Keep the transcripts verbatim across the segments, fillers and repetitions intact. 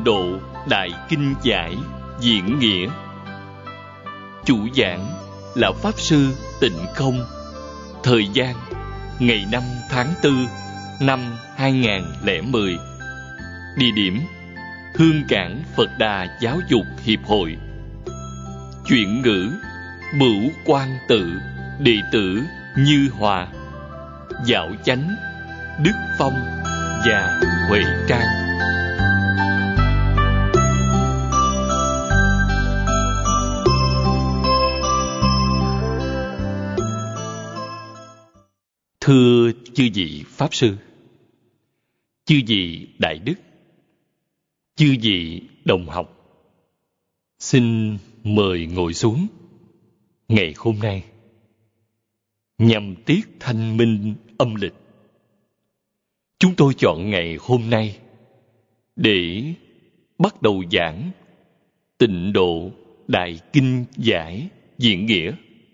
Độ Đại Kinh Giải Diễn Nghĩa. Chủ giảng là Pháp Sư Tịnh Không. Thời gian ngày năm tháng tư năm hai nghìn lẻ mười. Địa điểm Hương Cảng Phật Đà Giáo dục Hiệp hội. Chuyển ngữ Bửu Quan Tự, đệ tử Như Hòa, Dạo Chánh, Đức Phong và Huệ Trang. Thưa chư vị Pháp Sư, chư vị Đại Đức, chư vị đồng học, xin mời ngồi xuống. Ngày hôm nay, nhằm tiết thanh minh âm lịch, chúng tôi chọn ngày hôm nay để bắt đầu giảng Tịnh Độ Đại Kinh Giải Diễn Nghĩa.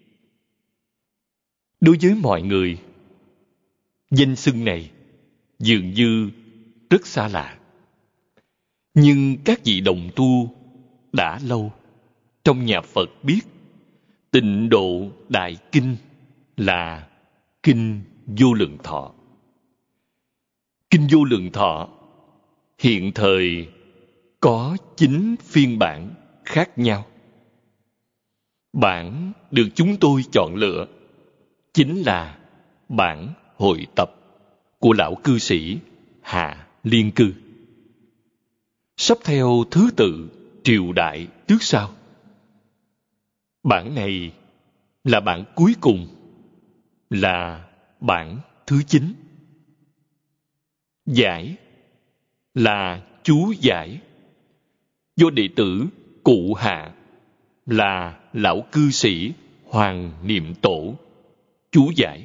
Đối với mọi người, danh xưng này dường như rất xa lạ. Nhưng các vị đồng tu đã lâu trong nhà Phật biết Tịnh Độ Đại Kinh là Kinh Vô Lượng Thọ. Kinh Vô Lượng Thọ hiện thời có chín phiên bản khác nhau. Bản được chúng tôi chọn lựa chính là bản hội tập của lão cư sĩ Hạ Liên Cư, sắp theo thứ tự triều đại trước sau. Bản này là bản cuối cùng, là bản thứ chín. Giải là chú giải, do đệ tử cụ Hạ là lão cư sĩ Hoàng Niệm Tổ chú giải.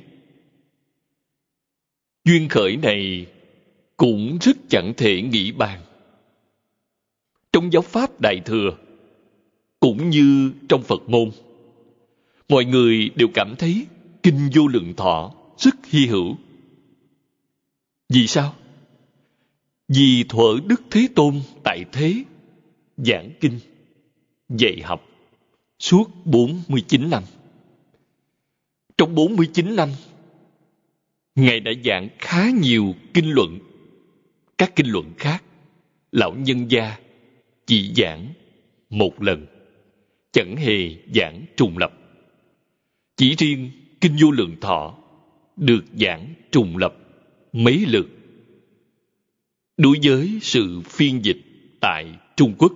Duyên khởi này cũng rất chẳng thể nghĩ bàn. Trong giáo pháp Đại Thừa, cũng như trong Phật môn, mọi người đều cảm thấy Kinh Vô Lượng Thọ rất hy hữu. Vì sao? Vì thuở Đức Thế Tôn tại thế giảng kinh, dạy học suốt bốn mươi chín năm. Trong bốn mươi chín năm, Ngài đã giảng khá nhiều kinh luận. Các kinh luận khác, lão nhân gia chỉ giảng một lần, chẳng hề giảng trùng lập. Chỉ riêng Kinh Vô Lượng Thọ được giảng trùng lập mấy lượt. Đối với sự phiên dịch tại Trung Quốc,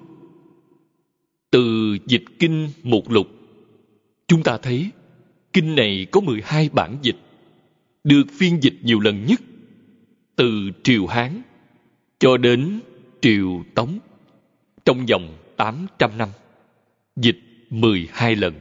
từ dịch kinh mục lục, chúng ta thấy kinh này có mười hai bản dịch, được phiên dịch nhiều lần nhất, từ triều Hán cho đến triều Tống, trong vòng tám trăm năm, dịch mười hai lần.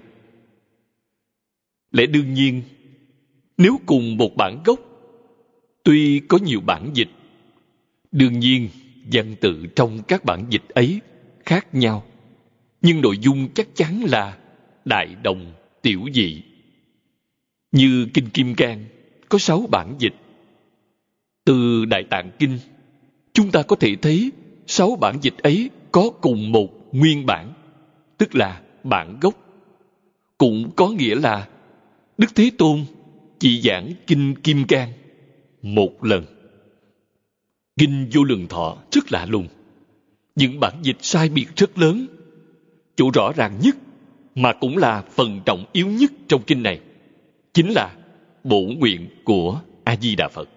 Lẽ đương nhiên, nếu cùng một bản gốc, tuy có nhiều bản dịch, đương nhiên văn tự trong các bản dịch ấy khác nhau, nhưng nội dung chắc chắn là đại đồng tiểu dị. Như Kinh Kim Cang có sáu bản dịch. Từ Đại Tạng Kinh, chúng ta có thể thấy sáu bản dịch ấy có cùng một nguyên bản, tức là bản gốc. Cũng có nghĩa là Đức Thế Tôn chỉ giảng Kinh Kim Cang một lần. Kinh Vô Lượng Thọ rất lạ lùng. Những bản dịch sai biệt rất lớn. Chỗ rõ ràng nhất, mà cũng là phần trọng yếu nhất trong kinh này, chính là bổ nguyện của A-di-đà Phật.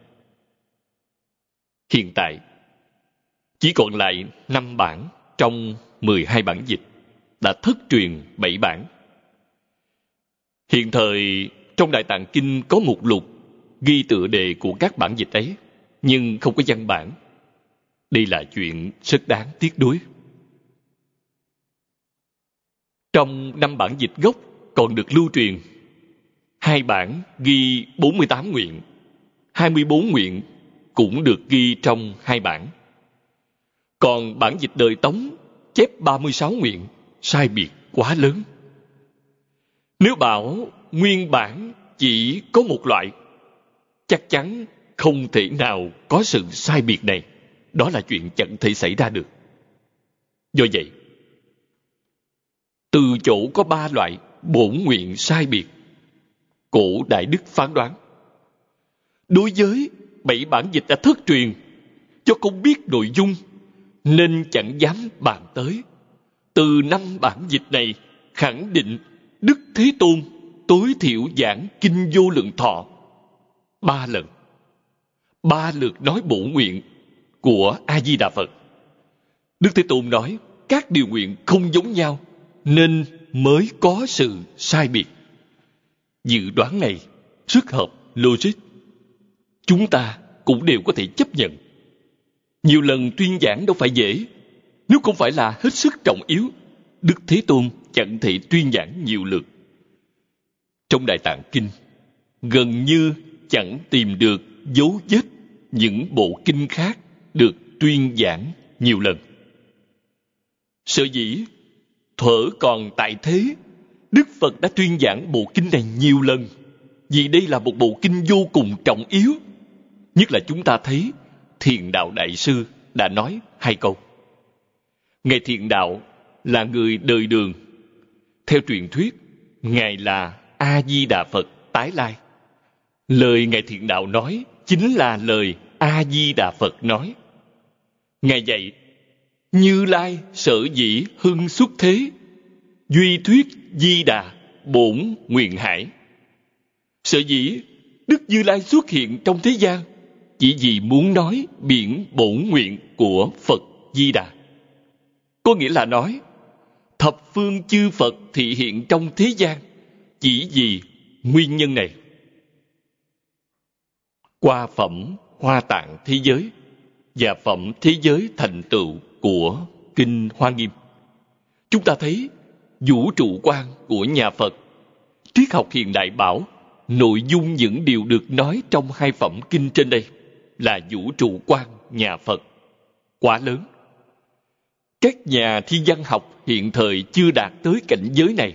Hiện tại, chỉ còn lại năm bản trong mười hai bản dịch, đã thất truyền bảy bản. Hiện thời, trong Đại Tạng Kinh có mục lục ghi tựa đề của các bản dịch ấy, nhưng không có văn bản. Đây là chuyện rất đáng tiếc nuối. Trong năm bản dịch gốc còn được lưu truyền, hai bản ghi bốn mươi tám nguyện, hai mươi bốn nguyện cũng được ghi trong hai bản. Còn bản dịch đời Tống chép ba mươi sáu nguyện, sai biệt quá lớn. Nếu bảo nguyên bản chỉ có một loại, chắc chắn không thể nào có sự sai biệt này. Đó là chuyện chẳng thể xảy ra được. Do vậy, từ chỗ có ba loại bổn nguyện sai biệt, cổ Đại Đức phán đoán, đối với bảy bản dịch đã thất truyền, do không biết nội dung nên chẳng dám bàn tới. Từ năm bản dịch này khẳng định Đức Thế Tôn tối thiểu giảng Kinh Vô Lượng Thọ ba lần, ba lượt nói bổn nguyện của A Di Đà Phật. Đức Thế Tôn nói các điều nguyện không giống nhau nên mới có sự sai biệt. Dự đoán này rất hợp logic, chúng ta cũng đều có thể chấp nhận. Nhiều lần tuyên giảng đâu phải dễ. Nếu không phải là hết sức trọng yếu, Đức Thế Tôn chẳng thể tuyên giảng nhiều lượt. Trong Đại Tạng Kinh, gần như chẳng tìm được dấu vết những bộ kinh khác được tuyên giảng nhiều lần. Sở dĩ thuở còn tại thế, Đức Phật đã tuyên giảng bộ kinh này nhiều lần, vì đây là một bộ kinh vô cùng trọng yếu. Nhất là chúng ta thấy Thiền Đạo Đại Sư đã nói hai câu. Ngài Thiền Đạo là người đời Đường. Theo truyền thuyết, Ngài là A-di-đà Phật tái lai. Lời Ngài Thiền Đạo nói chính là lời A-di-đà Phật nói. Ngài dạy, Như Lai sở dĩ hưng xuất thế, duy thuyết Di Đà bổn nguyện hải. Sở dĩ Đức Như Lai xuất hiện trong thế gian chỉ vì muốn nói biển bổn nguyện của Phật Di Đà. Có nghĩa là nói, thập phương chư Phật thị hiện trong thế gian chỉ vì nguyên nhân này. Qua phẩm Hoa Tạng thế giới và phẩm thế giới thành tựu của Kinh Hoa Nghiêm, chúng ta thấy vũ trụ quan của nhà Phật. Triết học hiện đại bảo nội dung những điều được nói trong hai phẩm kinh trên đây là vũ trụ quan nhà Phật quá lớn. Các nhà thiên văn học hiện thời chưa đạt tới cảnh giới này.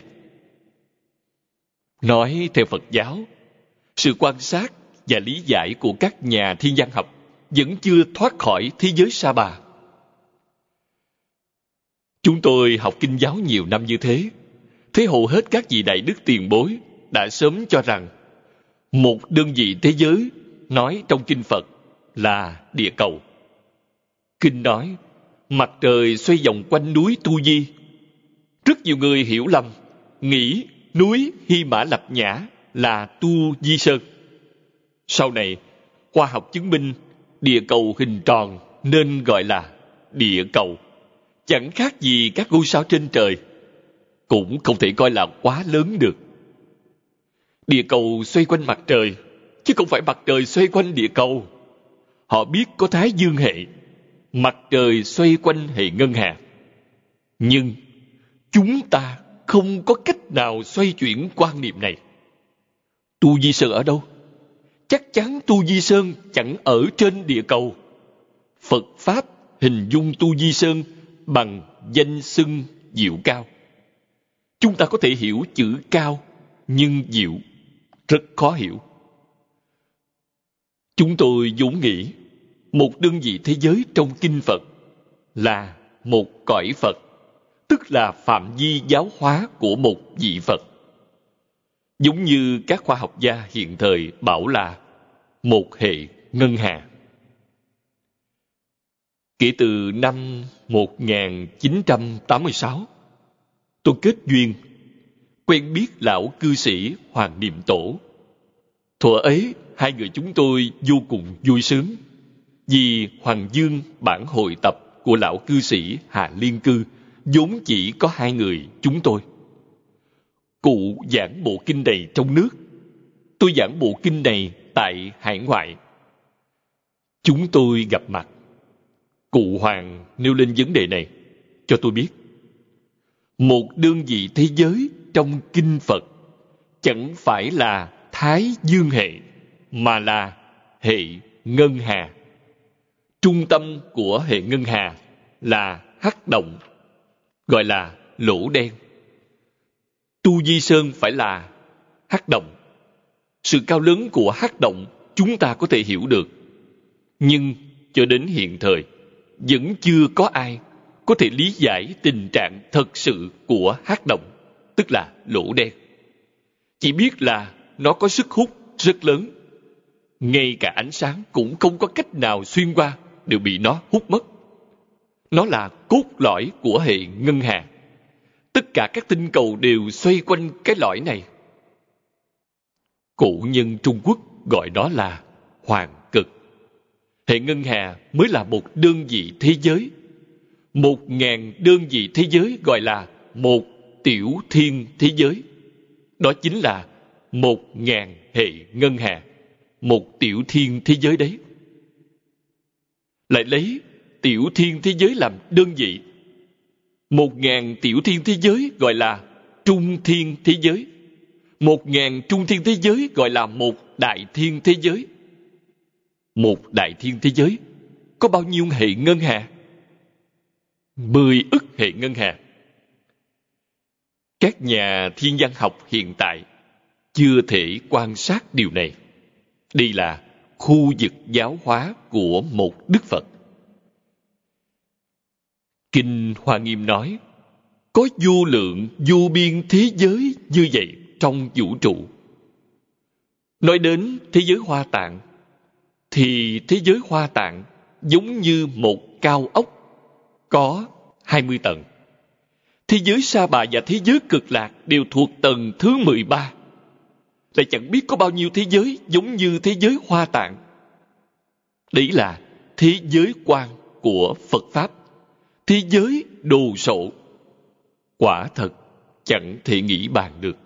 Nói theo Phật giáo, sự quan sát và lý giải của các nhà thiên văn học vẫn chưa thoát khỏi thế giới sa bà. Chúng tôi học kinh giáo nhiều năm như thế, thấy hầu hết các vị đại đức tiền bối đã sớm cho rằng một đơn vị thế giới nói trong kinh Phật là địa cầu. Kinh nói mặt trời xoay vòng quanh núi Tu Di. Rất nhiều người hiểu lầm, nghĩ núi Hy Mã Lạp Nhã là Tu Di Sơn. Sau này, khoa học chứng minh địa cầu hình tròn nên gọi là địa cầu. Chẳng khác gì các ngôi sao trên trời, cũng không thể coi là quá lớn được. Địa cầu xoay quanh mặt trời, chứ không phải mặt trời xoay quanh địa cầu. Họ biết có Thái Dương hệ, mặt trời xoay quanh hệ ngân hà. Nhưng chúng ta không có cách nào xoay chuyển quan niệm này. Tu Di Sơn ở đâu? Chắc chắn Tu Di Sơn chẳng ở trên địa cầu. Phật Pháp hình dung Tu Di Sơn bằng danh xưng diệu cao. Chúng ta có thể hiểu chữ cao, nhưng diệu rất khó hiểu. Chúng tôi vốn nghĩ một đơn vị thế giới trong kinh Phật là một cõi Phật, tức là phạm vi giáo hóa của một vị Phật. Giống như các khoa học gia hiện thời bảo là một hệ ngân hà. Kể từ năm một nghìn chín trăm tám mươi sáu, tôi kết duyên, quen biết lão cư sĩ Hoàng Niệm Tổ. Thuở ấy, hai người chúng tôi vô cùng vui sướng, vì Hoàng Dương bản hội tập của lão cư sĩ Hà Liên Cư vốn chỉ có hai người chúng tôi. Cụ giảng bộ kinh này trong nước, tôi giảng bộ kinh này tại hải ngoại. Chúng tôi gặp mặt. Cụ Hoàng nêu lên vấn đề này cho tôi biết. Một đơn vị thế giới trong kinh Phật chẳng phải là Thái Dương hệ, mà là hệ ngân hà. Trung tâm của hệ ngân hà là hắc động, gọi là lỗ đen. Tu Di Sơn phải là hắc động. Sự cao lớn của hắc động chúng ta có thể hiểu được. Nhưng cho đến hiện thời, vẫn chưa có ai có thể lý giải tình trạng thật sự của hắc động, tức là lỗ đen. Chỉ biết là nó có sức hút rất lớn. Ngay cả ánh sáng cũng không có cách nào xuyên qua, đều bị nó hút mất. Nó là cốt lõi của hệ ngân hà. Tất cả các tinh cầu đều xoay quanh cái lõi này. Cổ nhân Trung Quốc gọi nó là hoàng cực. Hệ ngân hà mới là một đơn vị thế giới. Một ngàn đơn vị thế giới gọi là một tiểu thiên thế giới. Đó chính là một ngàn hệ ngân hà, một tiểu thiên thế giới đấy. Lại lấy tiểu thiên thế giới làm đơn vị. Một ngàn tiểu thiên thế giới gọi là trung thiên thế giới. Một ngàn trung thiên thế giới gọi là một đại thiên thế giới. Một đại thiên thế giới có bao nhiêu hệ ngân hà? Mười ức hệ ngân hà. Các nhà thiên văn học hiện tại chưa thể quan sát điều này. Đây là khu vực giáo hóa của một Đức Phật. Kinh Hoa Nghiêm nói, có vô lượng vô biên thế giới như vậy trong vũ trụ. Nói đến thế giới Hoa Tạng, thì thế giới Hoa Tạng giống như một cao ốc có hai mươi tầng. Thế giới Sa Bà và thế giới Cực Lạc đều thuộc tầng thứ mười ba. Lại chẳng biết có bao nhiêu thế giới giống như thế giới Hoa Tạng. Đấy là thế giới quan của Phật Pháp. Thế giới đồ sộ. Quả thật chẳng thể nghĩ bàn được.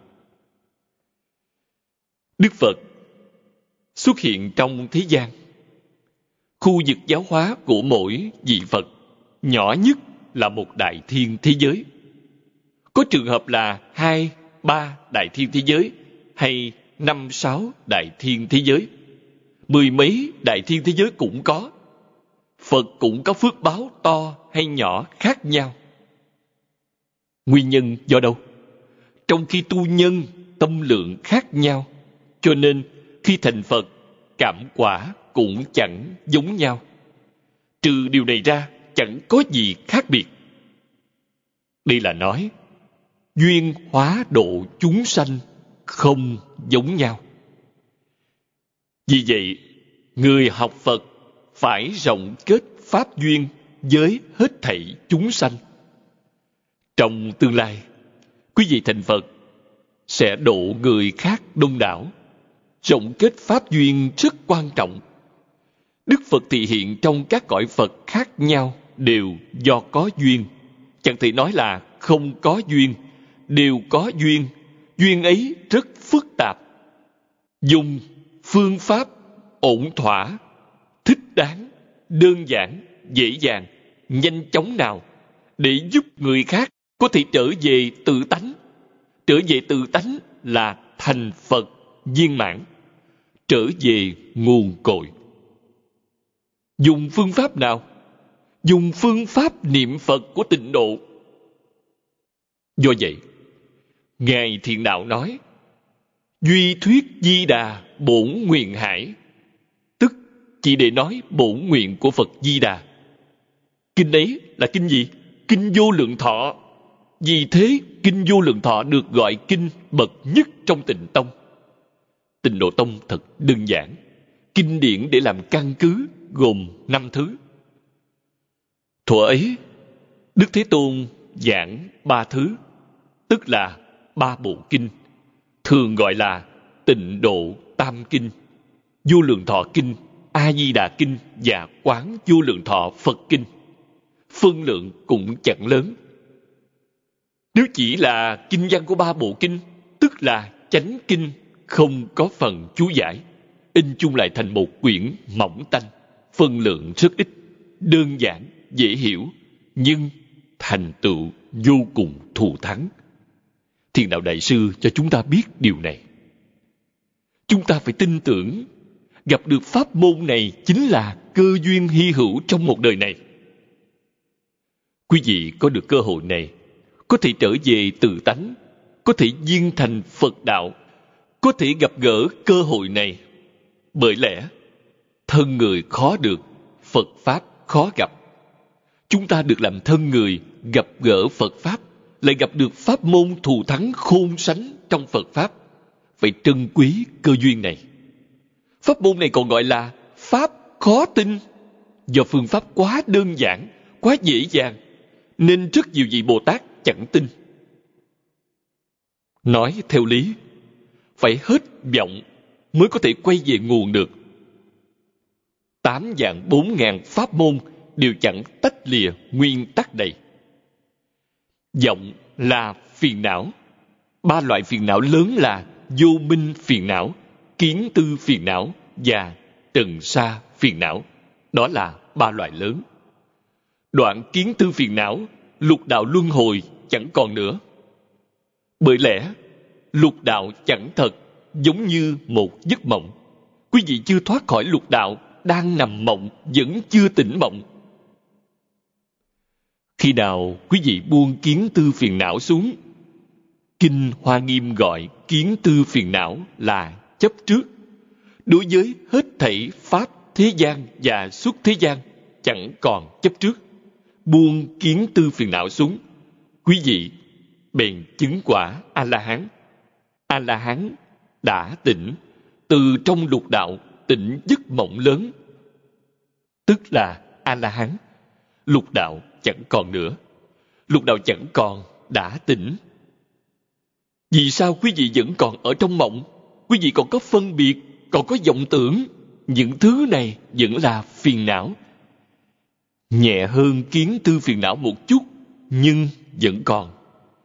Đức Phật xuất hiện trong thế gian. Khu vực giáo hóa của mỗi vị Phật nhỏ nhất là một đại thiên thế giới. Có trường hợp là hai, ba đại thiên thế giới, hay năm, sáu đại thiên thế giới. Mười mấy đại thiên thế giới cũng có. Phật cũng có phước báo to hay nhỏ khác nhau. Nguyên nhân do đâu? Trong khi tu nhân, tâm lượng khác nhau, cho nên khi thành Phật, cảm quả cũng chẳng giống nhau. Trừ điều này ra, chẳng có gì khác biệt. Đây là nói, duyên hóa độ chúng sanh không giống nhau. Vì vậy, người học Phật phải rộng kết pháp duyên với hết thảy chúng sanh. Trong tương lai, quý vị thành Phật sẽ độ người khác đông đảo. Rộng kết pháp duyên rất quan trọng. Đức Phật thị hiện trong các cõi Phật khác nhau đều do có duyên. Chẳng thể nói là không có duyên, đều có duyên. Duyên ấy rất phức tạp. Dùng phương pháp ổn thỏa, thích đáng, đơn giản, dễ dàng, nhanh chóng nào để giúp người khác có thể trở về tự tánh. Trở về tự tánh là thành Phật viên mãn, trở về nguồn cội. Dùng phương pháp nào? Dùng phương pháp niệm Phật của tịnh độ. Do vậy, Ngài Thiện Đạo nói, duy thuyết Di Đà bổn nguyện hải, tức chỉ để nói bổn nguyện của Phật Di Đà. Kinh ấy là kinh gì? Kinh Vô Lượng Thọ. Vì thế, kinh Vô Lượng Thọ được gọi kinh bậc nhất trong Tịnh Tông. Tịnh Độ Tông thật đơn giản. Kinh điển để làm căn cứ gồm năm thứ. Thuở ấy, Đức Thế Tôn giảng ba thứ, tức là ba bộ kinh, thường gọi là Tịnh Độ Tam Kinh, Vô Lượng Thọ Kinh, A Di Đà Kinh và Quán Vô Lượng Thọ Phật Kinh. Phân lượng cũng chẳng lớn. Nếu chỉ là kinh văn của ba bộ kinh, tức là chánh kinh, không có phần chú giải, in chung lại thành một quyển mỏng tanh, phân lượng rất ít, đơn giản, dễ hiểu, nhưng thành tựu vô cùng thù thắng. Thiền Đạo Đại Sư cho chúng ta biết điều này. Chúng ta phải tin tưởng, gặp được pháp môn này chính là cơ duyên hy hữu trong một đời này. Quý vị có được cơ hội này, có thể trở về tự tánh, có thể viên thành Phật đạo, có thể gặp gỡ cơ hội này. Bởi lẽ, thân người khó được, Phật Pháp khó gặp. chúng ta được làm thân người, gặp gỡ Phật Pháp, lại gặp được pháp môn thù thắng khôn sánh trong Phật Pháp. Phải trân quý cơ duyên này. Pháp môn này còn gọi là Pháp khó tin, do phương pháp quá đơn giản, quá dễ dàng, nên rất nhiều vị Bồ Tát chẳng tin. Nói theo lý, phải hết vọng mới có thể quay về nguồn được. Tám vạn bốn ngàn pháp môn đều chẳng tách lìa nguyên tắc này. Vọng là phiền não. Ba loại phiền não lớn là vô minh phiền não, kiến tư phiền não và trần sa phiền não. Đó là ba loại lớn. Đoạn kiến tư phiền não, lục đạo luân hồi chẳng còn nữa. Bởi lẽ, lục đạo chẳng thật, giống như một giấc mộng. Quý vị chưa thoát khỏi lục đạo, đang nằm mộng, vẫn chưa tỉnh mộng. Khi nào quý vị buông kiến tư phiền não xuống, Kinh Hoa Nghiêm gọi kiến tư phiền não là chấp trước. Đối với hết thảy pháp thế gian và xuất thế gian, chẳng còn chấp trước. Buông kiến tư phiền não xuống, quý vị bèn chứng quả A-la-hán. A-la-hán đã tỉnh, từ trong lục đạo tỉnh giấc mộng lớn, tức là A-la-hán. Lục đạo chẳng còn nữa. Lục đạo chẳng còn, đã tỉnh. Vì sao quý vị vẫn còn ở trong mộng? Quý vị còn có phân biệt, còn có vọng tưởng. Những thứ này vẫn là phiền não. Nhẹ hơn kiến tư phiền não một chút, nhưng vẫn còn.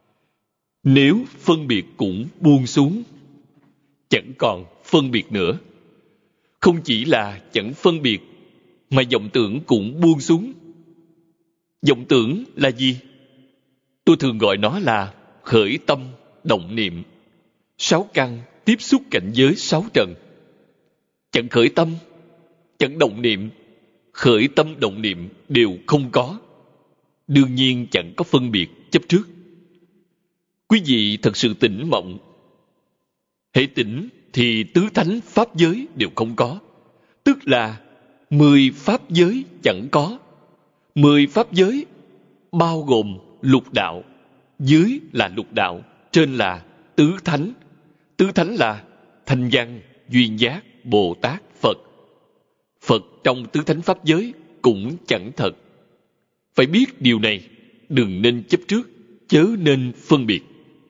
Nếu phân biệt cũng buông xuống, chẳng còn phân biệt nữa. Không chỉ là chẳng phân biệt, mà vọng tưởng cũng buông xuống. Vọng tưởng là gì? Tôi thường gọi nó là khởi tâm, động niệm. Sáu căn tiếp xúc cảnh giới sáu trần. Chẳng khởi tâm, chẳng động niệm, khởi tâm động niệm đều không có. Đương nhiên chẳng có phân biệt chấp trước. Quý vị thật sự tỉnh mộng. Hễ tỉnh thì tứ thánh pháp giới đều không có. Tức là mười pháp giới chẳng có. Mười pháp giới bao gồm lục đạo. Dưới là lục đạo, trên là tứ thánh. Tứ thánh là Thanh Văn, Duyên Giác, Bồ Tát, Phật. Phật trong tứ thánh pháp giới cũng chẳng thật. Phải biết điều này, đừng nên chấp trước, chớ nên phân biệt.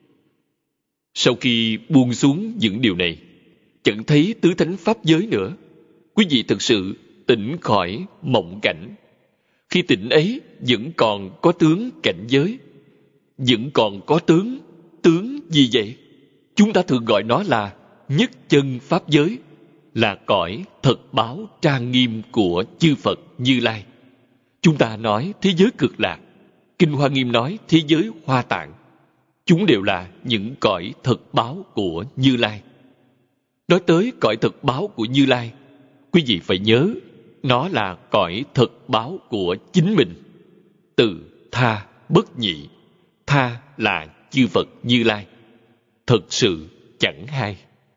Sau khi buông xuống những điều này, chẳng thấy tứ thánh pháp giới nữa, quý vị thực sự tỉnh khỏi mộng cảnh. Khi tỉnh ấy vẫn còn có tướng cảnh giới, vẫn còn có tướng. Tướng gì vậy? Chúng ta thường gọi nó là nhất chân pháp giới, là cõi thật báo trang nghiêm của chư Phật Như Lai. Chúng ta nói thế giới cực lạc, Kinh Hoa Nghiêm nói thế giới Hoa Tạng. Chúng đều là những cõi thật báo của Như Lai. Nói tới cõi thật báo của Như Lai, quý vị phải nhớ, nó là cõi thật báo của chính mình. Từ tha bất nhị, tha là chư Phật Như Lai. Thật sự chẳng hay.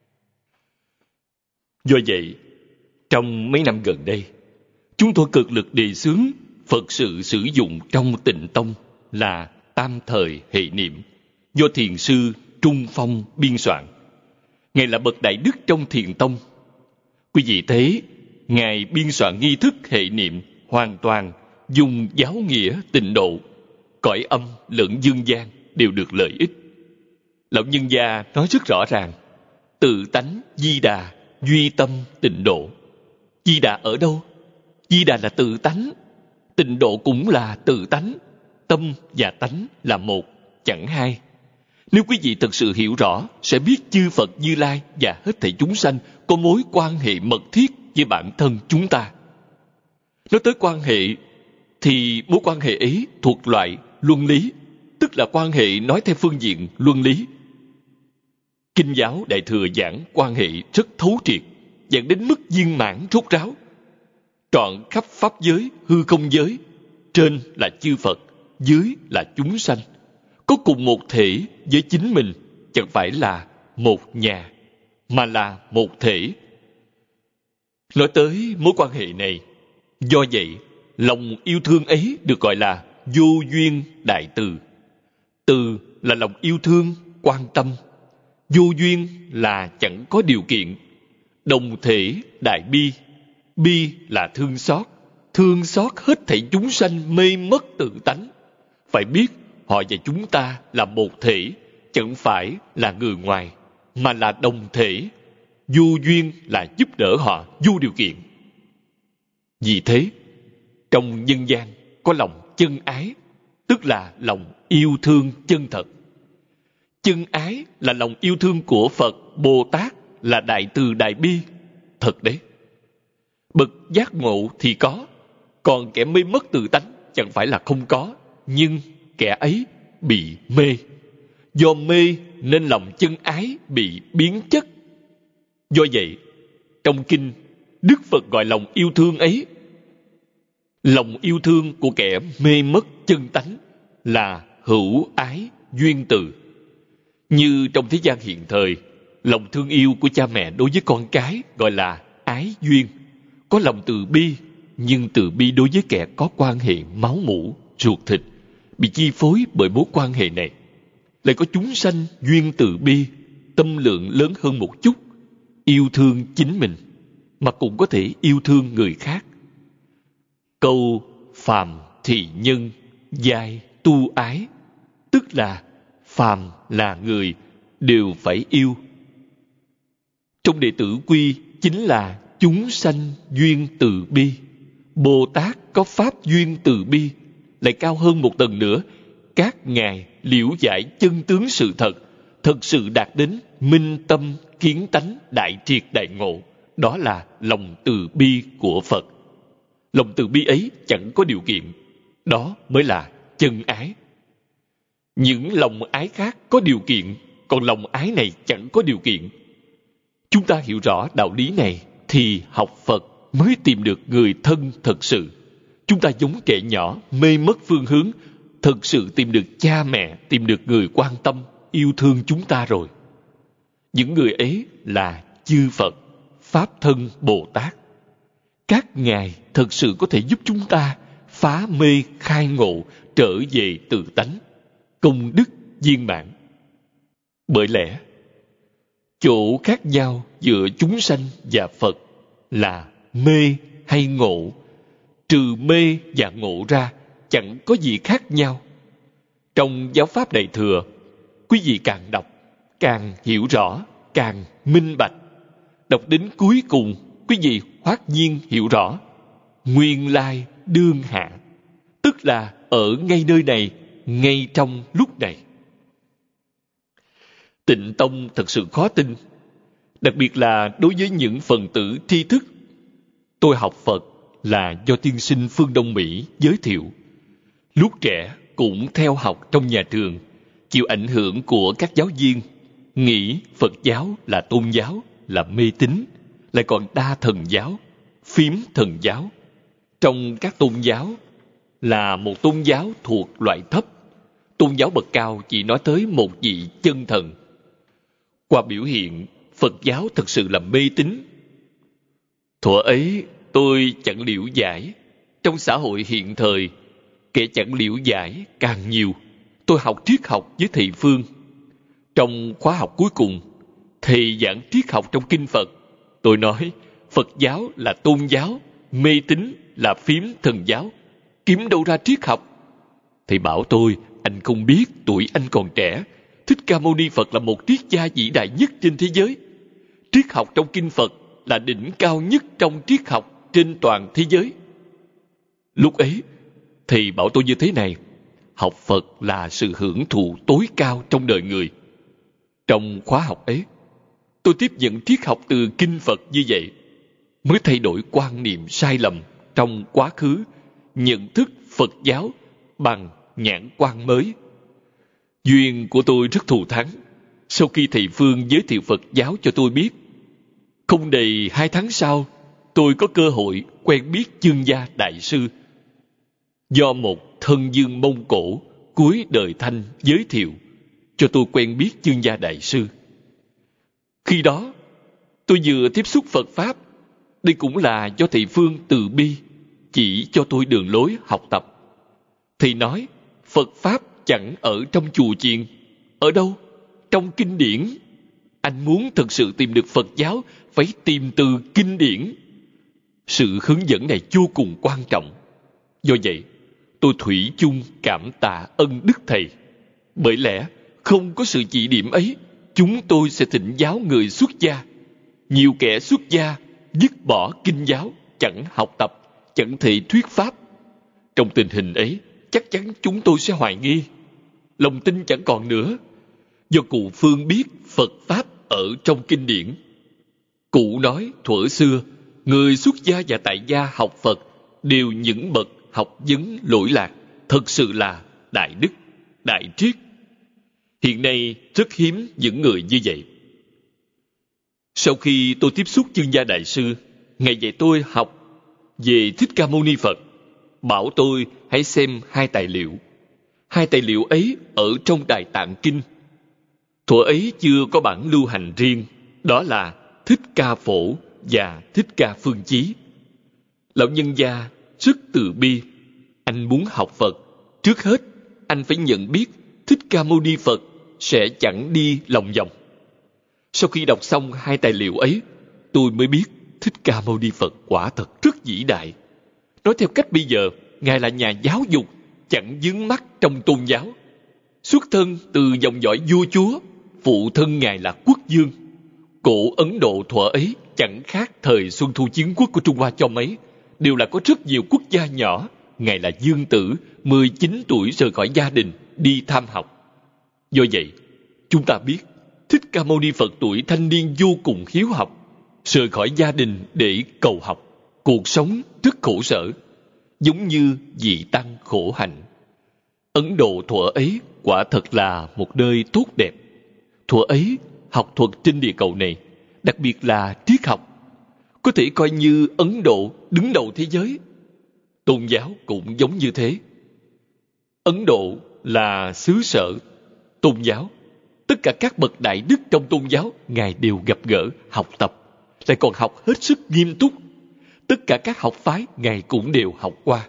Do vậy, trong mấy năm gần đây, chúng tôi cực lực đề xướng Phật sự sử dụng trong Tịnh Tông là tam thời hệ niệm, do thiền sư Trung Phong biên soạn. Ngài là bậc đại đức trong Thiền Tông. Quý vị thấy, Ngài biên soạn nghi thức hệ niệm hoàn toàn dùng giáo nghĩa tịnh độ, cõi âm lẫn dương gian đều được lợi ích. Lão nhân gia nói rất rõ ràng, tự tánh Di Đà, duy tâm tịnh độ. Di Đà ở đâu? Di Đà là tự tánh, tịnh độ cũng là tự tánh. Tâm và tánh là một, chẳng hai. Nếu quý vị thật sự hiểu rõ, sẽ biết chư Phật Như Lai và hết thảy chúng sanh có mối quan hệ mật thiết với bản thân chúng ta. Nói tới quan hệ, thì mối quan hệ ấy thuộc loại luân lý, tức là quan hệ nói theo phương diện luân lý. Kinh giáo Đại Thừa giảng quan hệ rất thấu triệt, giảng đến mức viên mãn rốt ráo. Trọn khắp pháp giới, hư không giới, trên là chư Phật, dưới là chúng sanh, có cùng một thể với chính mình, chẳng phải là một nhà, mà là một thể. Nói tới mối quan hệ này, do vậy Lòng yêu thương ấy được gọi là vô duyên đại từ. Từ là lòng yêu thương, quan tâm. Vô duyên là chẳng có điều kiện. Đồng thể đại bi. Bi là thương xót. Thương xót hết thảy chúng sanh mê mất tự tánh. Phải biết họ và chúng ta là một thể, chẳng phải là người ngoài, mà là đồng thể. Vô duyên là giúp đỡ họ vô điều kiện. Vì thế, trong nhân gian có lòng chân ái, tức là lòng yêu thương chân thật. Chân ái là lòng yêu thương của Phật, Bồ Tát, là đại từ đại bi. Thật đấy. Bậc giác ngộ thì có, còn kẻ mê mất tự tánh chẳng phải là không có, nhưng kẻ ấy bị mê. Do mê nên lòng chân ái bị biến chất. Do vậy, trong kinh, Đức Phật gọi lòng yêu thương ấy, lòng yêu thương của kẻ mê mất chân tánh, là hữu ái duyên từ. Như trong thế gian hiện thời, lòng thương yêu của cha mẹ đối với con cái gọi là ái duyên. Có lòng từ bi, nhưng từ bi đối với kẻ có quan hệ máu mủ, ruột thịt, bị chi phối bởi mối quan hệ này. Lại có chúng sanh duyên từ bi, tâm lượng lớn hơn một chút, yêu thương chính mình, mà cũng có thể yêu thương người khác. Câu phàm thì nhân, giai tu ái, tức là phàm là người, đều phải yêu. Trong đệ tử quy chính là chúng sanh duyên từ bi. Bồ Tát có pháp duyên từ bi, lại cao hơn một tầng nữa. Các ngài liễu giải chân tướng sự thật, thật sự đạt đến minh tâm kiến tánh đại triệt đại ngộ. Đó là lòng từ bi của Phật. Lòng từ bi ấy chẳng có điều kiện. Đó mới là chân ái. Những lòng ái khác có điều kiện, còn lòng ái này chẳng có điều kiện. Chúng ta hiểu rõ đạo lý này thì học Phật mới tìm được người thân thật sự. Chúng ta giống trẻ nhỏ mê mất phương hướng, thật sự tìm được cha mẹ, tìm được người quan tâm, yêu thương chúng ta rồi. Những người ấy là chư Phật, Pháp thân Bồ Tát. Các ngài thật sự có thể giúp chúng ta phá mê khai ngộ, trở về tự tánh, công đức viên mãn. Bởi lẽ, chỗ khác nhau giữa chúng sanh và Phật là mê hay ngộ. Trừ mê và ngộ ra, chẳng có gì khác nhau. Trong giáo pháp Đại Thừa, quý vị càng đọc, càng hiểu rõ, càng minh bạch. Đọc đến cuối cùng, quý vị hoát nhiên hiểu rõ. Nguyên lai đương hạ, tức là ở ngay nơi này, ngay trong lúc này. Tịnh tông thật sự khó tin, đặc biệt là đối với những phần tử tri thức. Tôi học Phật là do tiên sinh phương Đông Mỹ giới thiệu. Lúc trẻ cũng theo học trong nhà trường, chịu ảnh hưởng của các giáo viên, nghĩ Phật giáo là tôn giáo, là mê tín, lại còn đa thần giáo, phiếm thần giáo. Trong các tôn giáo là một tôn giáo thuộc loại thấp. Tôn giáo bậc cao chỉ nói tới một vị chân thần. Qua biểu hiện, Phật giáo thật sự là mê tín. Thuở ấy tôi chẳng liễu giải. Trong xã hội hiện thời, kẻ chẳng liễu giải càng nhiều. Tôi học triết học với thầy Phương. Trong khóa học cuối cùng, thầy giảng triết học trong kinh Phật. Tôi nói Phật giáo là tôn giáo, mê tín là phiếm thần giáo. Kiếm đâu ra triết học? Thầy bảo tôi, anh không biết tuổi anh còn trẻ. Thích Ca Mâu Ni Phật là một triết gia vĩ đại nhất trên thế giới. Triết học trong kinh Phật là đỉnh cao nhất trong triết học trên toàn thế giới. Lúc ấy, thầy bảo tôi như thế này: học Phật là sự hưởng thụ tối cao trong đời người. Trong khóa học ấy, tôi tiếp nhận triết học từ kinh Phật như vậy, mới thay đổi quan niệm sai lầm trong quá khứ, nhận thức Phật giáo bằng nhãn quan mới. Duyên của tôi rất thù thắng. Sau khi thầy Phương giới thiệu Phật giáo cho tôi biết, không đầy hai tháng sau, tôi có cơ hội quen biết Chương Gia Đại Sư. Do một thân dương Mông Cổ cuối đời Thanh giới thiệu cho tôi quen biết Chương Gia Đại Sư. Khi đó, tôi vừa tiếp xúc Phật Pháp. Đây cũng là do thầy Phương từ bi, chỉ cho tôi đường lối học tập. Thầy nói, Phật Pháp chẳng ở trong chùa chiền. Ở đâu? Trong kinh điển. Anh muốn thực sự tìm được Phật giáo, phải tìm từ kinh điển. Sự hướng dẫn này vô cùng quan trọng. Do vậy, tôi thủy chung cảm tạ ân đức thầy. Bởi lẽ, không có sự chỉ điểm ấy, chúng tôi sẽ thỉnh giáo người xuất gia. Nhiều kẻ xuất gia dứt bỏ kinh giáo, chẳng học tập, chẳng thể thuyết pháp. Trong tình hình ấy, chắc chắn chúng tôi sẽ hoài nghi. Lòng tin chẳng còn nữa. Do cụ Phương biết Phật Pháp ở trong kinh điển. Cụ nói thuở xưa, người xuất gia và tại gia học Phật đều những bậc học vấn lỗi lạc, thật sự là đại đức, đại triết. Hiện nay rất hiếm những người như vậy. Sau khi tôi tiếp xúc Chương Gia Đại Sư, Ngài dạy tôi học về Thích Ca Mâu Ni Phật, bảo tôi hãy xem hai tài liệu. Hai tài liệu ấy ở trong Đại Tạng Kinh. Thuở ấy chưa có bản lưu hành riêng, đó là Thích Ca Phổ và Thích Ca Phương Chí. Lão nhân gia rất từ bi. Anh muốn học Phật, trước hết anh phải nhận biết Thích Ca Mâu Ni Phật sẽ chẳng đi lòng vòng. Sau khi đọc xong hai tài liệu ấy, tôi mới biết Thích Ca Mâu Ni Phật quả thật rất vĩ đại. Nói theo cách bây giờ, Ngài là nhà giáo dục, chẳng vướng mắc trong tôn giáo. Xuất thân từ dòng dõi vua chúa, phụ thân Ngài là quốc vương. Cổ Ấn Độ thuở ấy chẳng khác thời Xuân Thu Chiến Quốc của Trung Hoa cho mấy, đều là có rất nhiều quốc gia nhỏ. Ngài là vương tử, mười chín tuổi rời khỏi gia đình, đi tham học. Do vậy, chúng ta biết, Thích Ca Mâu Ni Phật tuổi thanh niên vô cùng hiếu học, rời khỏi gia đình để cầu học. Cuộc sống rất khổ sở, giống như vị tăng khổ hạnh. Ấn Độ thuở ấy quả thật là một nơi tốt đẹp. Thuở ấy, học thuật trên địa cầu này, đặc biệt là triết học, có thể coi như Ấn Độ đứng đầu thế giới. Tôn giáo cũng giống như thế. Ấn Độ là xứ sở tôn giáo. Tất cả các bậc đại đức trong tôn giáo, Ngài đều gặp gỡ, học tập, lại còn học hết sức nghiêm túc. Tất cả các học phái, Ngài cũng đều học qua.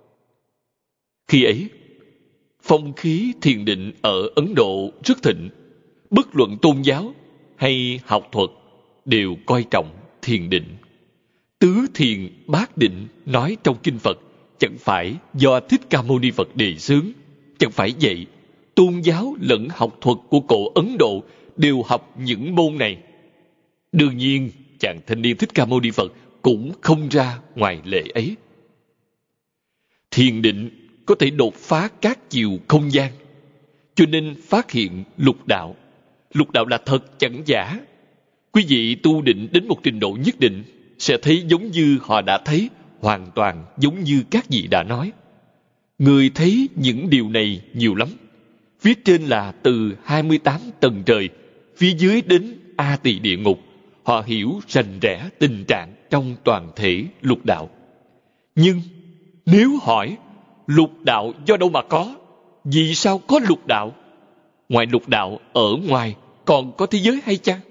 Khi ấy, phong khí thiền định ở Ấn Độ rất thịnh. Bất luận tôn giáo hay học thuật đều coi trọng thiền định. Tứ thiền bát định nói trong kinh Phật chẳng phải do Thích Ca Mâu Ni Phật đề xướng. Chẳng phải vậy, tôn giáo lẫn học thuật của cổ Ấn Độ đều học những môn này. Đương nhiên, chàng thanh niên Thích Ca Mâu Ni Phật cũng không ra ngoài lệ ấy. Thiền định có thể đột phá các chiều không gian, cho nên phát hiện lục đạo. Lục đạo là thật chẳng giả. Quý vị tu định đến một trình độ nhất định, sẽ thấy giống như họ đã thấy, hoàn toàn giống như các vị đã nói. Người thấy những điều này nhiều lắm. Phía trên là từ hai mươi tám tầng trời, phía dưới đến A Tỳ địa ngục. Họ hiểu rành rẽ tình trạng trong toàn thể lục đạo. Nhưng nếu hỏi lục đạo do đâu mà có? Vì sao có lục đạo? Ngoài lục đạo ở ngoài còn có thế giới hay chăng?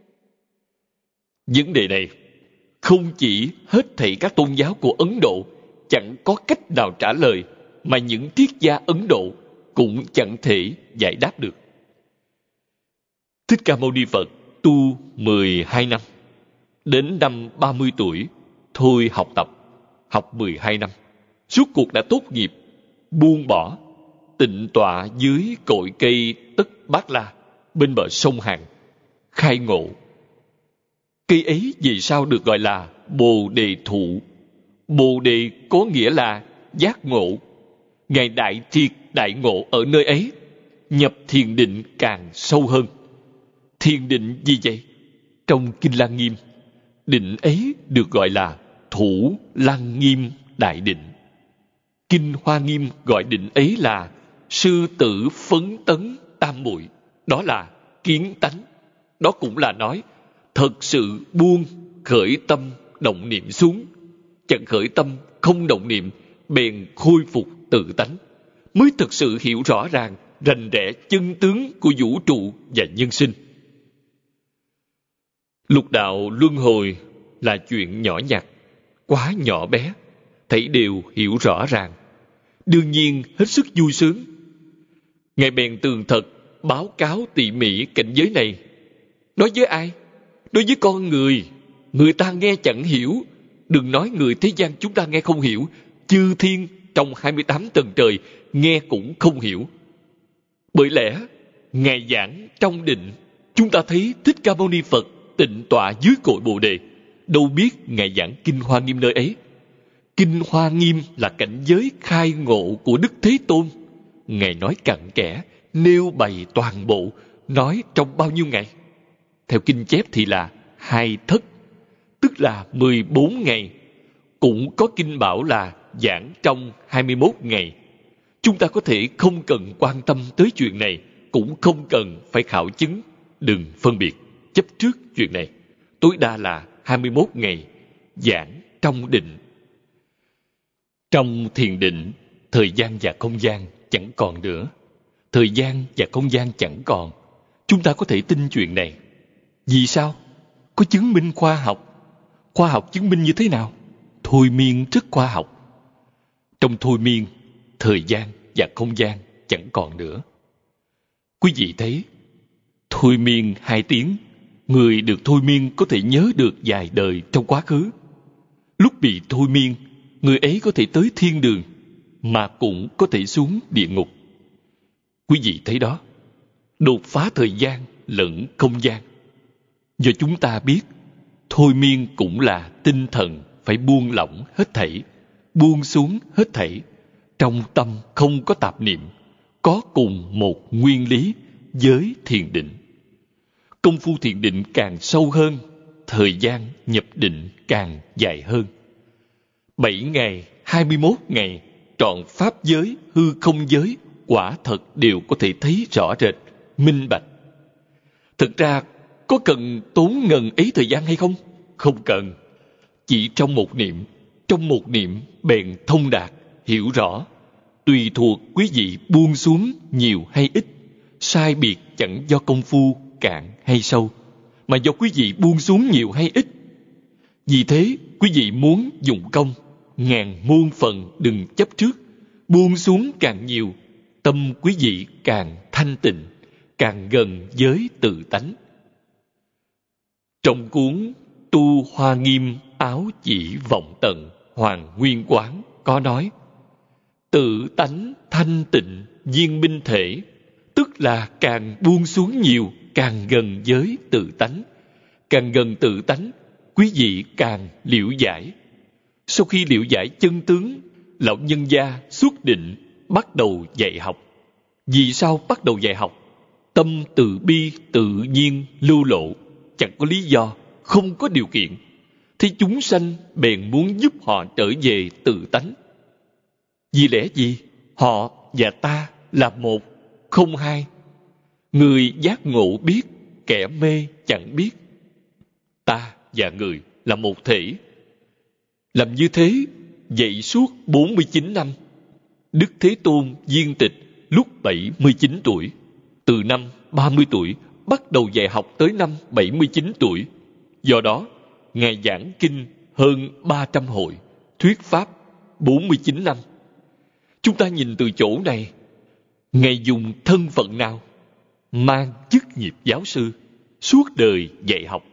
Vấn đề này không chỉ hết thảy các tôn giáo của Ấn Độ chẳng có cách nào trả lời, mà những triết gia Ấn Độ cũng chẳng thể giải đáp được. Thích Ca Mâu Ni Phật tu mười hai năm. Đến năm ba mươi tuổi, thôi học tập, học mười hai năm. Suốt cuộc đã tốt nghiệp, buông bỏ, tịnh tọa dưới cội cây Tất Bát La, bên bờ sông Hàn, khai ngộ. Cây ấy vì sao được gọi là Bồ Đề Thụ? Bồ Đề có nghĩa là giác ngộ. Ngài đại triệt đại ngộ ở nơi ấy, nhập thiền định càng sâu hơn. Thiền định gì vậy? Trong Kinh Lăng Nghiêm, định ấy được gọi là Thủ Lăng Nghiêm Đại Định. Kinh Hoa Nghiêm gọi định ấy là Sư Tử Phấn Tấn Tam Muội. Đó là kiến tánh. Đó cũng là nói thật sự buông khởi tâm động niệm xuống. Chẳng khởi tâm không động niệm, bèn khôi phục tự tánh, mới thực sự hiểu rõ ràng rành rẽ chân tướng của vũ trụ và nhân sinh. Lục đạo luân hồi là chuyện nhỏ nhặt, quá nhỏ bé, thảy đều hiểu rõ ràng, đương nhiên hết sức vui sướng. Ngài bèn tường thật báo cáo tỉ mỉ cảnh giới này. Nói với ai? Nói với con người. Người ta nghe chẳng hiểu. Đừng nói người thế gian chúng ta nghe không hiểu, chư thiên trong hai mươi tám tầng trời nghe cũng không hiểu. Bởi lẽ Ngài giảng trong định, chúng ta thấy Thích Ca Mâu Ni Phật tịnh tọa dưới cội Bồ Đề, đâu biết Ngài giảng Kinh Hoa Nghiêm nơi ấy. Kinh Hoa Nghiêm là cảnh giới khai ngộ của Đức Thế Tôn. Ngài nói cặn kẽ, nêu bày toàn bộ, nói trong bao nhiêu ngày? Theo kinh chép thì là hai thất, tức là mười bốn ngày. Cũng có kinh bảo là giảng trong hai mươi mốt ngày. Chúng ta có thể không cần quan tâm tới chuyện này, cũng không cần phải khảo chứng, đừng phân biệt, chấp trước chuyện này. Tối đa là hai mươi mốt ngày, giảng trong định. Trong thiền định, thời gian và không gian chẳng còn nữa. Thời gian và không gian chẳng còn. Chúng ta có thể tin chuyện này. Vì sao? Có chứng minh khoa học. Khoa học chứng minh như thế nào? Thôi miên rất khoa học. Trong thôi miên, thời gian và không gian chẳng còn nữa. Quý vị thấy, thôi miên hai tiếng, người được thôi miên có thể nhớ được vài đời trong quá khứ. Lúc bị thôi miên, người ấy có thể tới thiên đường, mà cũng có thể xuống địa ngục. Quý vị thấy đó, đột phá thời gian lẫn không gian. Do chúng ta biết, thôi miên cũng là tinh thần phải buông lỏng hết thảy, buông xuống hết thảy. Trong tâm không có tạp niệm, có cùng một nguyên lý với thiền định. Công phu thiền định càng sâu hơn, thời gian nhập định càng dài hơn. Bảy ngày, hai mươi mốt ngày, trọn pháp giới, hư không giới, quả thật đều có thể thấy rõ rệt, minh bạch. Thực ra, có cần tốn ngần ấy thời gian hay không? Không cần. Chỉ trong một niệm, trong một niệm bèn thông đạt, hiểu rõ. Tùy thuộc quý vị buông xuống nhiều hay ít, sai biệt chẳng do công phu cạn hay sâu, mà do quý vị buông xuống nhiều hay ít. Vì thế, quý vị muốn dụng công, ngàn muôn phần đừng chấp trước, buông xuống càng nhiều, tâm quý vị càng thanh tịnh, càng gần với tự tánh. Trong cuốn Tu Hoa Nghiêm Áo Chỉ Vọng Tận Hoàng Nguyên Quán có nói, tự tánh thanh tịnh viên minh thể, tức là càng buông xuống nhiều, càng gần với tự tánh. Càng gần tự tánh, quý vị càng liễu giải. Sau khi liễu giải chân tướng, lão nhân gia xuất định bắt đầu dạy học. Vì sao bắt đầu dạy học? Tâm từ bi tự nhiên lưu lộ, chẳng có lý do, không có điều kiện. Thì chúng sanh bèn muốn giúp họ trở về tự tánh. Vì lẽ gì? Họ và ta là một, không hai. Người giác ngộ biết, kẻ mê chẳng biết. Ta và người là một thể. Làm như thế, dạy suốt bốn mươi chín năm. Đức Thế Tôn viên tịch lúc bảy mươi chín tuổi. Từ năm ba mươi tuổi, bắt đầu dạy học tới năm bảy mươi chín tuổi. Do đó, Ngài giảng kinh hơn ba trăm hội, thuyết pháp bốn mươi chín năm. Chúng ta nhìn từ chỗ này, Ngài dùng thân phận nào? Mang chức nghiệp giáo sư, suốt đời dạy học.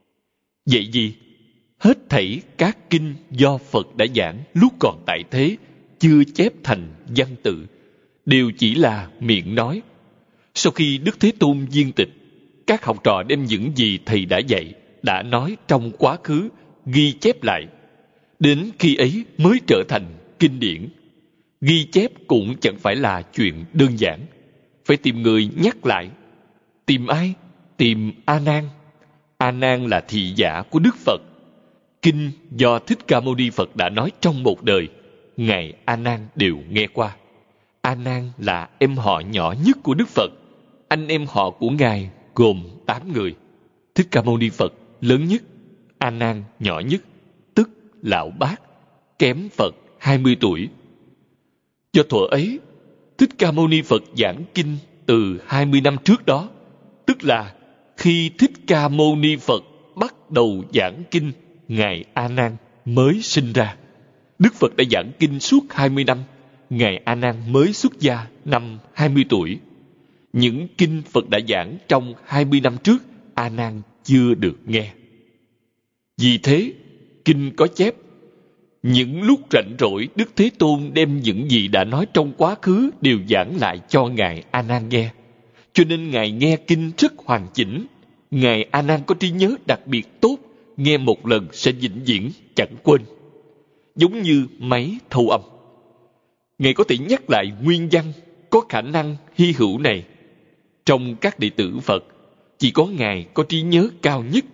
Vậy gì? Hết thảy các kinh do Phật đã giảng lúc còn tại thế, chưa chép thành văn tự, đều chỉ là miệng nói. Sau khi Đức Thế Tôn viên tịch, các học trò đem những gì Thầy đã dạy, đã nói trong quá khứ, ghi chép lại. Đến khi ấy mới trở thành kinh điển. Ghi chép cũng chẳng phải là chuyện đơn giản. Phải tìm người nhắc lại. Tìm ai? Tìm A Nan. A Nan là thị giả của Đức Phật. Kinh do Thích Ca Mâu Ni Phật đã nói trong một đời, Ngài A Nan đều nghe qua. A Nan là em họ nhỏ nhất của Đức Phật. Anh em họ của Ngài gồm tám người. Thích Ca Mâu Ni Phật lớn nhất, A Nan nhỏ nhất, tức lão bát, kém Phật hai mươi tuổi. Do thuở ấy, Thích Ca Mâu Ni Phật giảng kinh từ hai mươi năm trước đó, tức là khi Thích Ca Mâu Ni Phật bắt đầu giảng kinh, Ngài A Nan mới sinh ra. Đức Phật đã giảng kinh suốt hai mươi năm. Ngài A Nan mới xuất gia năm hai mươi tuổi. Những kinh Phật đã giảng trong hai mươi năm trước, A Nan chưa được nghe. Vì thế, kinh có chép, những lúc rảnh rỗi, Đức Thế Tôn đem những gì đã nói trong quá khứ đều giảng lại cho Ngài A Nan nghe. Cho nên Ngài nghe kinh rất hoàn chỉnh. Ngài A Nan có trí nhớ đặc biệt tốt, nghe một lần sẽ vĩnh viễn chẳng quên. Giống như máy thâu âm. Ngài có thể nhắc lại nguyên văn, có khả năng hy hữu này. Trong các đệ tử Phật, chỉ có Ngài có trí nhớ cao nhất.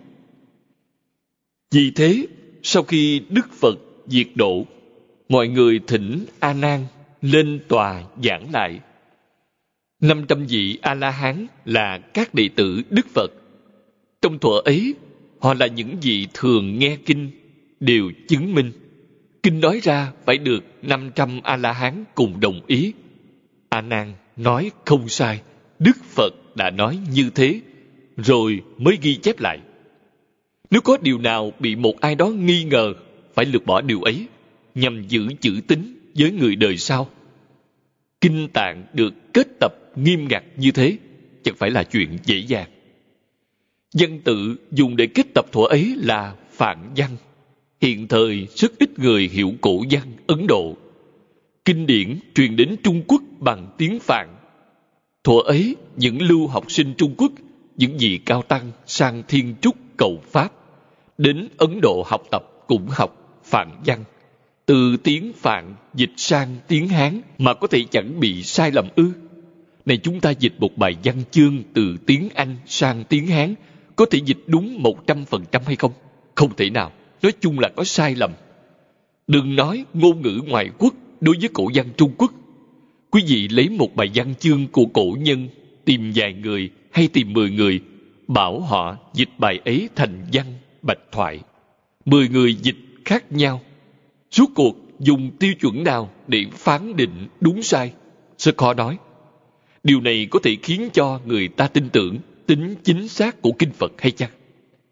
Vì thế, sau khi Đức Phật diệt độ, mọi người thỉnh A Nan lên tòa giảng lại. năm trăm vị A-la-hán là các đệ tử Đức Phật. Trong thuở ấy, họ là những vị thường nghe kinh, đều chứng minh. Kinh nói ra phải được năm trăm A-la-hán cùng đồng ý. A Nan nói không sai, Đức Phật đã nói như thế, rồi mới ghi chép lại. Nếu có điều nào bị một ai đó nghi ngờ, phải lược bỏ điều ấy, nhằm giữ chữ tín với người đời sau. Kinh tạng được kết tập nghiêm ngặt như thế, chẳng phải là chuyện dễ dàng. Văn tự dùng để kết tập thuở ấy là Phạn văn. Hiện thời rất ít người hiểu cổ văn Ấn Độ. Kinh điển truyền đến Trung Quốc bằng tiếng Phạn. Thuở ấy, những lưu học sinh Trung Quốc, những vị cao tăng sang Thiên Trúc cầu Pháp, đến Ấn Độ học tập cũng học Phạn văn. Từ tiếng Phạn dịch sang tiếng Hán mà có thể chẳng bị sai lầm ư? Này chúng ta dịch một bài văn chương từ tiếng Anh sang tiếng Hán, có thể dịch đúng một trăm phần trăm hay không? Không thể nào. Nói chung là có sai lầm. Đừng nói ngôn ngữ ngoại quốc đối với cổ văn Trung Quốc. Quý vị lấy một bài văn chương của cổ nhân, tìm vài người hay tìm mười người, bảo họ dịch bài ấy thành văn bạch thoại. Mười người dịch khác nhau. Rốt cuộc dùng tiêu chuẩn nào để phán định đúng sai? Rất khó nói. Điều này có thể khiến cho người ta tin tưởng tính chính xác của kinh Phật hay chăng?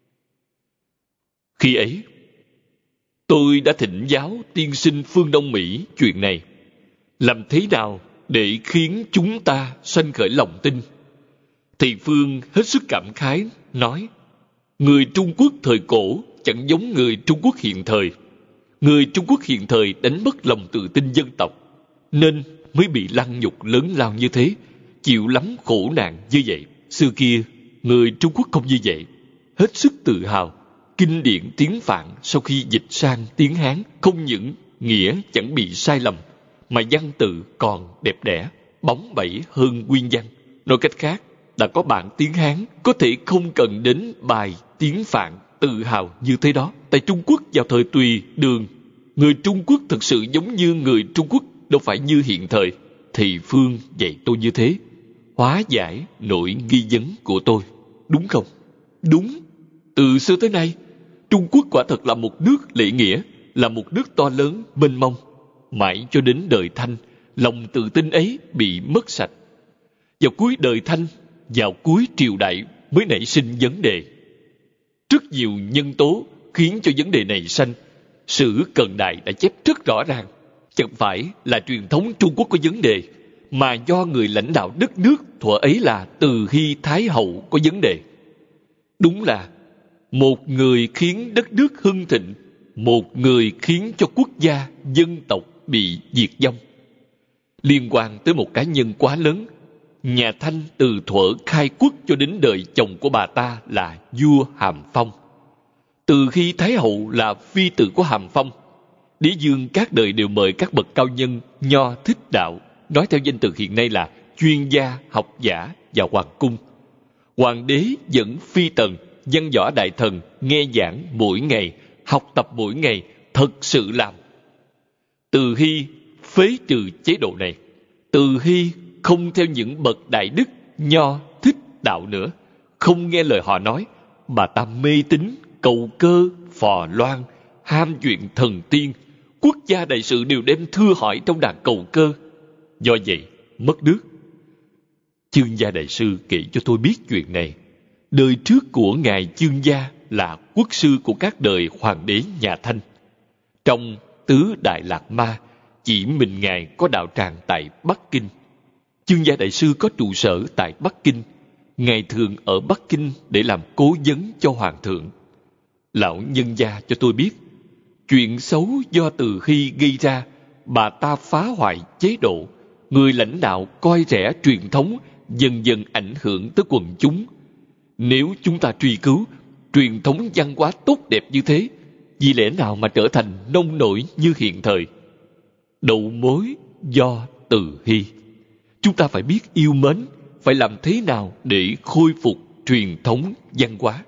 Khi ấy, tôi đã thỉnh giáo tiên sinh phương Đông Mỹ chuyện này. Làm thế nào để khiến chúng ta sanh khởi lòng tin? Thì Phương hết sức cảm khái, nói, người Trung Quốc thời cổ chẳng giống người Trung Quốc hiện thời. Người Trung Quốc hiện thời đánh mất lòng tự tin dân tộc, nên mới bị lăng nhục lớn lao như thế, chịu lắm khổ nạn như vậy. Xưa kia, người Trung Quốc không như vậy, hết sức tự hào. Kinh điển tiếng Phạn sau khi dịch sang tiếng Hán không những nghĩa chẳng bị sai lầm, mà văn tự còn đẹp đẽ, bóng bẩy hơn nguyên văn. Nói cách khác, đã có bản tiếng Hán có thể không cần đến bài tiếng Phạn tự hào như thế đó. Tại Trung Quốc vào thời Tùy Đường, người Trung Quốc thực sự giống như người Trung Quốc, đâu phải như hiện thời. Thì Phương dạy tôi như thế, hóa giải nỗi nghi vấn của tôi. Đúng không? Đúng. Từ xưa tới nay, Trung Quốc quả thật là một nước lễ nghĩa, là một nước to lớn, mênh mông. Mãi cho đến đời Thanh, lòng tự tin ấy bị mất sạch. Vào cuối đời Thanh, vào cuối triều đại mới nảy sinh vấn đề. Rất nhiều nhân tố khiến cho vấn đề này sanh. Sử Cận Đại đã chép rất rõ ràng. Chẳng phải là truyền thống Trung Quốc có vấn đề, mà do người lãnh đạo đất nước thuở ấy là Từ Hy Thái Hậu có vấn đề. Đúng là một người khiến đất nước hưng thịnh, một người khiến cho quốc gia, dân tộc bị diệt vong. Liên quan tới một cá nhân quá lớn. Nhà Thanh từ thuở khai quốc cho đến đời chồng của bà ta là vua Hàm Phong. Từ khi Thái Hậu là phi tử của Hàm Phong, đế dương các đời đều mời các bậc cao nhân nho thích đạo, nói theo danh từ hiện nay là chuyên gia, học giả vào hoàng cung. Hoàng đế dẫn phi tần, văn võ đại thần nghe giảng mỗi ngày, học tập mỗi ngày, thật sự làm. Từ Hy phế trừ chế độ này. Từ Hy không theo những bậc đại đức nho thích đạo nữa, không nghe lời họ nói. Bà ta mê tín, cầu cơ, phò loan, ham chuyện thần tiên. Quốc gia đại sự đều đem thưa hỏi trong đàn cầu cơ. Do vậy mất nước. Chương Gia đại sư kể cho tôi biết chuyện này. Đời trước của ngài Chương Gia là quốc sư của các đời hoàng đế nhà Thanh. Trong Tứ Đại Lạt Ma, chỉ mình Ngài có đạo tràng tại Bắc Kinh. Chương Gia Đại Sư có trụ sở tại Bắc Kinh. Ngài thường ở Bắc Kinh để làm cố vấn cho Hoàng thượng. Lão nhân gia cho tôi biết, chuyện xấu do Từ Hy gây ra, bà ta phá hoại chế độ, người lãnh đạo coi rẻ truyền thống, dần dần ảnh hưởng tới quần chúng. Nếu chúng ta truy cứu, truyền thống văn hóa tốt đẹp như thế, vì lẽ nào mà trở thành nông nổi như hiện thời? Đầu mối do Từ Hy. Chúng ta phải biết yêu mến, phải làm thế nào để khôi phục truyền thống văn hóa.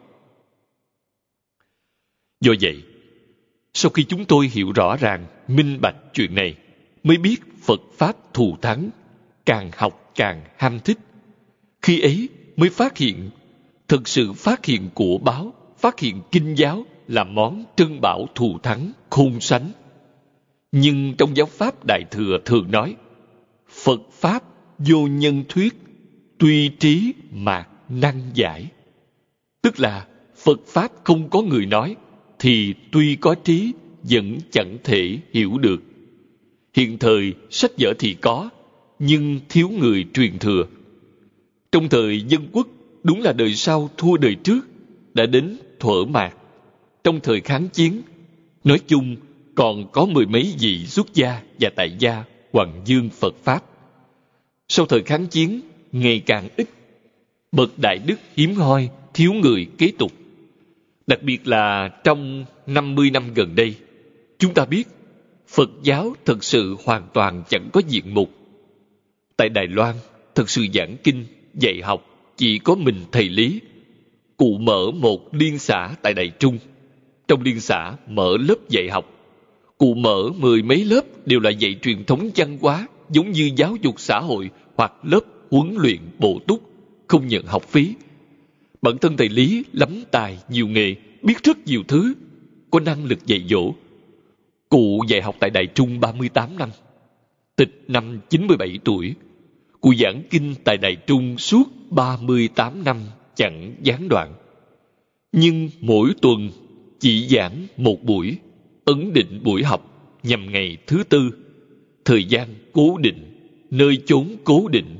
Do vậy, sau khi chúng tôi hiểu rõ ràng, minh bạch chuyện này, mới biết Phật Pháp thù thắng, càng học càng ham thích. Khi ấy mới phát hiện, thực sự phát hiện của báo, phát hiện kinh giáo là món trân bảo thù thắng, khôn sánh. Nhưng trong giáo Pháp Đại Thừa thường nói, Phật Pháp vô nhân thuyết, tuy trí mạc năng giải. Tức là Phật Pháp không có người nói, thì tuy có trí vẫn chẳng thể hiểu được. Hiện thời sách vở thì có, nhưng thiếu người truyền thừa. Trong thời Dân Quốc, đúng là đời sau thua đời trước, đã đến thuở mạt. Trong thời kháng chiến, nói chung còn có mười mấy vị xuất gia và tại gia hoằng dương Phật Pháp. Sau thời kháng chiến, ngày càng ít, bậc đại đức hiếm hoi, thiếu người kế tục. Đặc biệt là trong năm mươi năm gần đây, chúng ta biết Phật giáo thực sự hoàn toàn chẳng có diện mục. Tại Đài Loan, thực sự giảng kinh, dạy học chỉ có mình thầy Lý. Cụ mở một liên xã tại Đài Trung. Trong liên xã mở lớp dạy học. Cụ mở mười mấy lớp đều là dạy truyền thống văn hóa, giống như giáo dục xã hội hoặc lớp huấn luyện bổ túc, không nhận học phí. Bản thân thầy Lý lắm tài, nhiều nghề, biết rất nhiều thứ, có năng lực dạy dỗ. Cụ dạy học tại Đài Trung ba mươi tám năm. Tịch năm chín mươi bảy tuổi. Cụ giảng kinh tại Đài Trung suốt ba mươi tám năm chẳng gián đoạn. Nhưng mỗi tuần chỉ giảng một buổi, ấn định buổi học nhằm ngày thứ tư, thời gian cố định, nơi chốn cố định.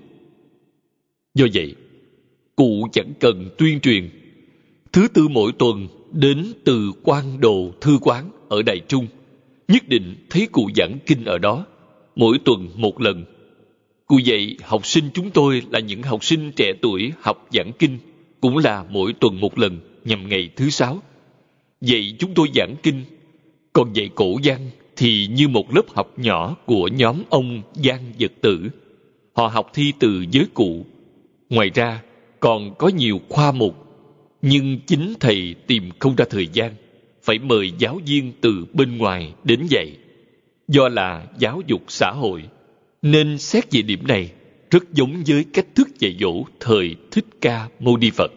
Do vậy, cụ chẳng cần tuyên truyền. Thứ tư mỗi tuần đến từ Quan Đồ Thư Quán ở Đài Trung, nhất định thấy cụ giảng kinh ở đó, mỗi tuần một lần. Cụ dạy học sinh chúng tôi là những học sinh trẻ tuổi học giảng kinh, cũng là mỗi tuần một lần nhằm ngày thứ sáu. Dạy chúng tôi giảng kinh, còn dạy cổ văn thì như một lớp học nhỏ của nhóm ông Giang Vật Tử. Họ học thi từ với cụ. Ngoài ra, còn có nhiều khoa mục, nhưng chính thầy tìm không ra thời gian, phải mời giáo viên từ bên ngoài đến dạy. Do là giáo dục xã hội, nên xét về điểm này rất giống với cách thức dạy dỗ thời Thích Ca Mâu Ni Phật.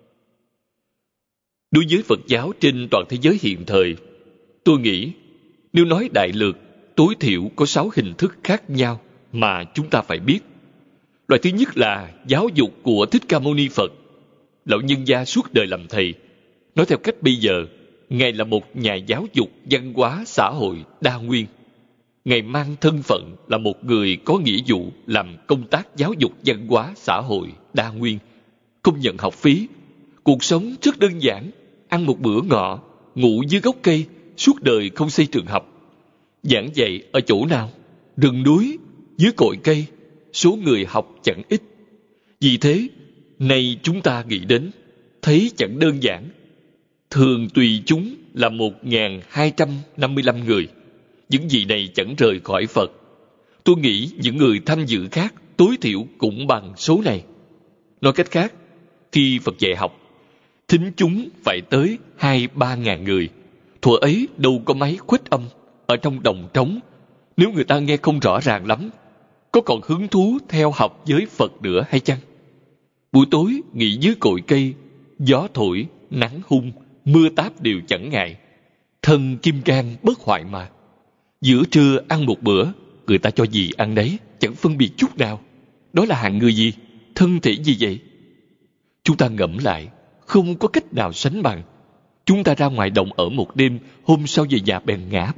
Đối với Phật giáo trên toàn thế giới hiện thời, tôi nghĩ nếu nói đại lược, tối thiểu có sáu hình thức khác nhau mà chúng ta phải biết. Loại thứ nhất là giáo dục của Thích Ca Mâu Ni Phật. Lão nhân gia suốt đời làm thầy. Nói theo cách bây giờ, Ngài là một nhà giáo dục văn hóa xã hội đa nguyên. Ngài mang thân phận là một người có nghĩa vụ làm công tác giáo dục văn hóa xã hội đa nguyên, không nhận học phí. Cuộc sống rất đơn giản, ăn một bữa ngọ, ngủ dưới gốc cây, suốt đời không xây trường học. Giảng dạy ở chỗ nào? Rừng núi, dưới cội cây, số người học chẳng ít. Vì thế, nay chúng ta nghĩ đến, thấy chẳng đơn giản. Thường tùy chúng là một nghìn hai trăm năm mươi lăm người. Những vị này chẳng rời khỏi Phật. Tôi nghĩ những người tham dự khác tối thiểu cũng bằng số này. Nói cách khác, khi Phật dạy học, thính chúng phải tới hai ba ngàn người. Thuở ấy đâu có máy khuếch âm ở trong đồng trống. Nếu người ta nghe không rõ ràng lắm, có còn hứng thú theo học với Phật nữa hay chăng? Buổi tối nghỉ dưới cội cây, gió thổi, nắng hung, mưa táp đều chẳng ngại. Thân kim cang bất hoại mà. Giữa trưa ăn một bữa, người ta cho gì ăn đấy, chẳng phân biệt chút nào. Đó là hạng người gì? Thân thể gì vậy? Chúng ta ngẫm lại, không có cách nào sánh bằng. Chúng ta ra ngoài đồng ở một đêm, hôm sau về nhà bèn ngã bệnh,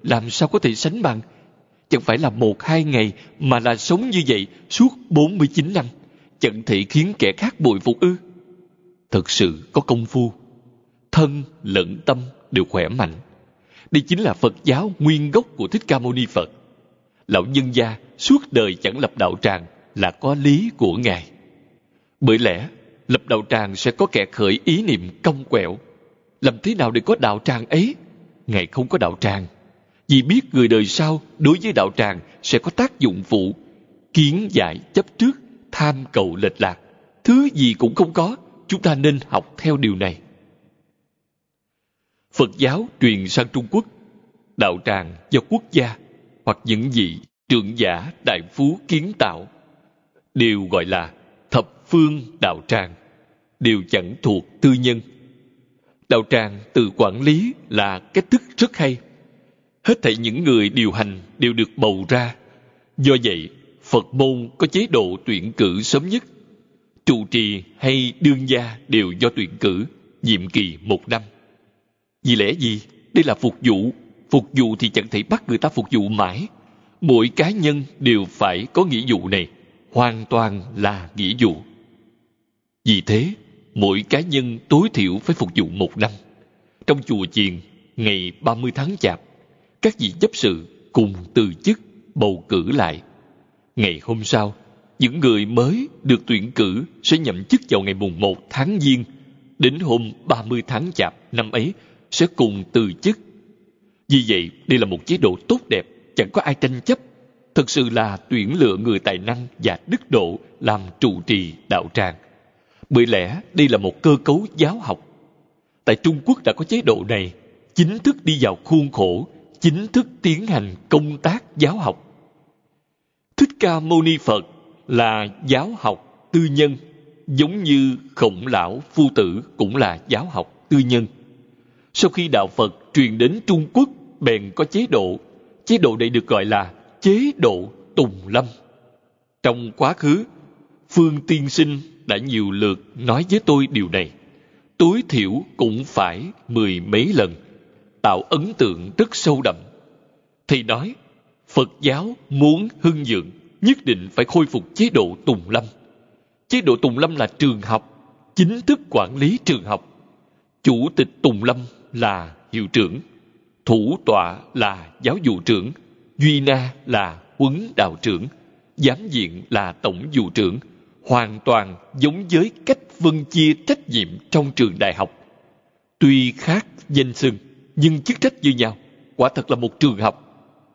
làm sao có thể sánh bằng. Chẳng phải là một hai ngày, mà là sống như vậy suốt bốn mươi chín năm, chẳng thể khiến kẻ khác bội phục ư? Thật sự có công phu, thân lẫn tâm đều khỏe mạnh. Đây chính là Phật giáo nguyên gốc của Thích Ca Mâu Ni Phật. Lão nhân gia suốt đời chẳng lập đạo tràng là có lý của Ngài. Bởi lẽ lập đạo tràng sẽ có kẻ khởi ý niệm cong quẹo. Làm thế nào để có đạo tràng ấy? Ngài không có đạo tràng, vì biết người đời sau đối với đạo tràng sẽ có tác dụng phụ, kiến giải chấp trước, tham cầu lệch lạc. Thứ gì cũng không có, chúng ta nên học theo điều này. Phật giáo truyền sang Trung Quốc, đạo tràng do quốc gia hoặc những vị trưởng giả đại phú kiến tạo, đều gọi là thập phương đạo tràng, đều chẳng thuộc tư nhân. Đạo tràng tự quản lý là cách thức rất hay. Hết thảy những người điều hành đều được bầu ra. Do vậy, Phật môn có chế độ tuyển cử sớm nhất. Trụ trì hay đương gia đều do tuyển cử, nhiệm kỳ một năm. Vì lẽ gì? Đây là phục vụ. Phục vụ thì chẳng thể bắt người ta phục vụ mãi. Mỗi cá nhân đều phải có nghĩa vụ này, hoàn toàn là nghĩa vụ. Vì thế, mỗi cá nhân tối thiểu phải phục vụ một năm. Trong chùa chiền, ngày ba mươi tháng Chạp, các vị chấp sự cùng từ chức bầu cử lại. Ngày hôm sau, những người mới được tuyển cử sẽ nhậm chức vào ngày mùng một tháng Giêng. Đến hôm ba mươi tháng Chạp năm ấy sẽ cùng từ chức. Vì vậy, đây là một chế độ tốt đẹp, chẳng có ai tranh chấp. Thực sự là tuyển lựa người tài năng và đức độ làm trụ trì đạo tràng. Bởi lẽ đây là một cơ cấu giáo học. Tại Trung Quốc đã có chế độ này, chính thức đi vào khuôn khổ, chính thức tiến hành công tác giáo học. Thích Ca Mâu Ni Phật là giáo học tư nhân, giống như Khổng Lão Phu Tử cũng là giáo học tư nhân. Sau khi đạo Phật truyền đến Trung Quốc, bèn có chế độ. Chế độ này được gọi là chế độ Tùng Lâm. Trong quá khứ, Phương Tiên Sinh đã nhiều lượt nói với tôi điều này. Tối thiểu cũng phải mười mấy lần, tạo ấn tượng rất sâu đậm. Thầy nói, Phật giáo muốn hưng vượng, nhất định phải khôi phục chế độ Tùng Lâm. Chế độ Tùng Lâm là trường học, chính thức quản lý trường học. Chủ tịch Tùng Lâm là hiệu trưởng, thủ tọa là giáo vụ trưởng, duy na là huấn đạo trưởng, giám viện là tổng vụ trưởng, hoàn toàn giống với cách phân chia trách nhiệm trong trường đại học. Tuy khác danh xưng, nhưng chức trách như nhau, quả thật là một trường học.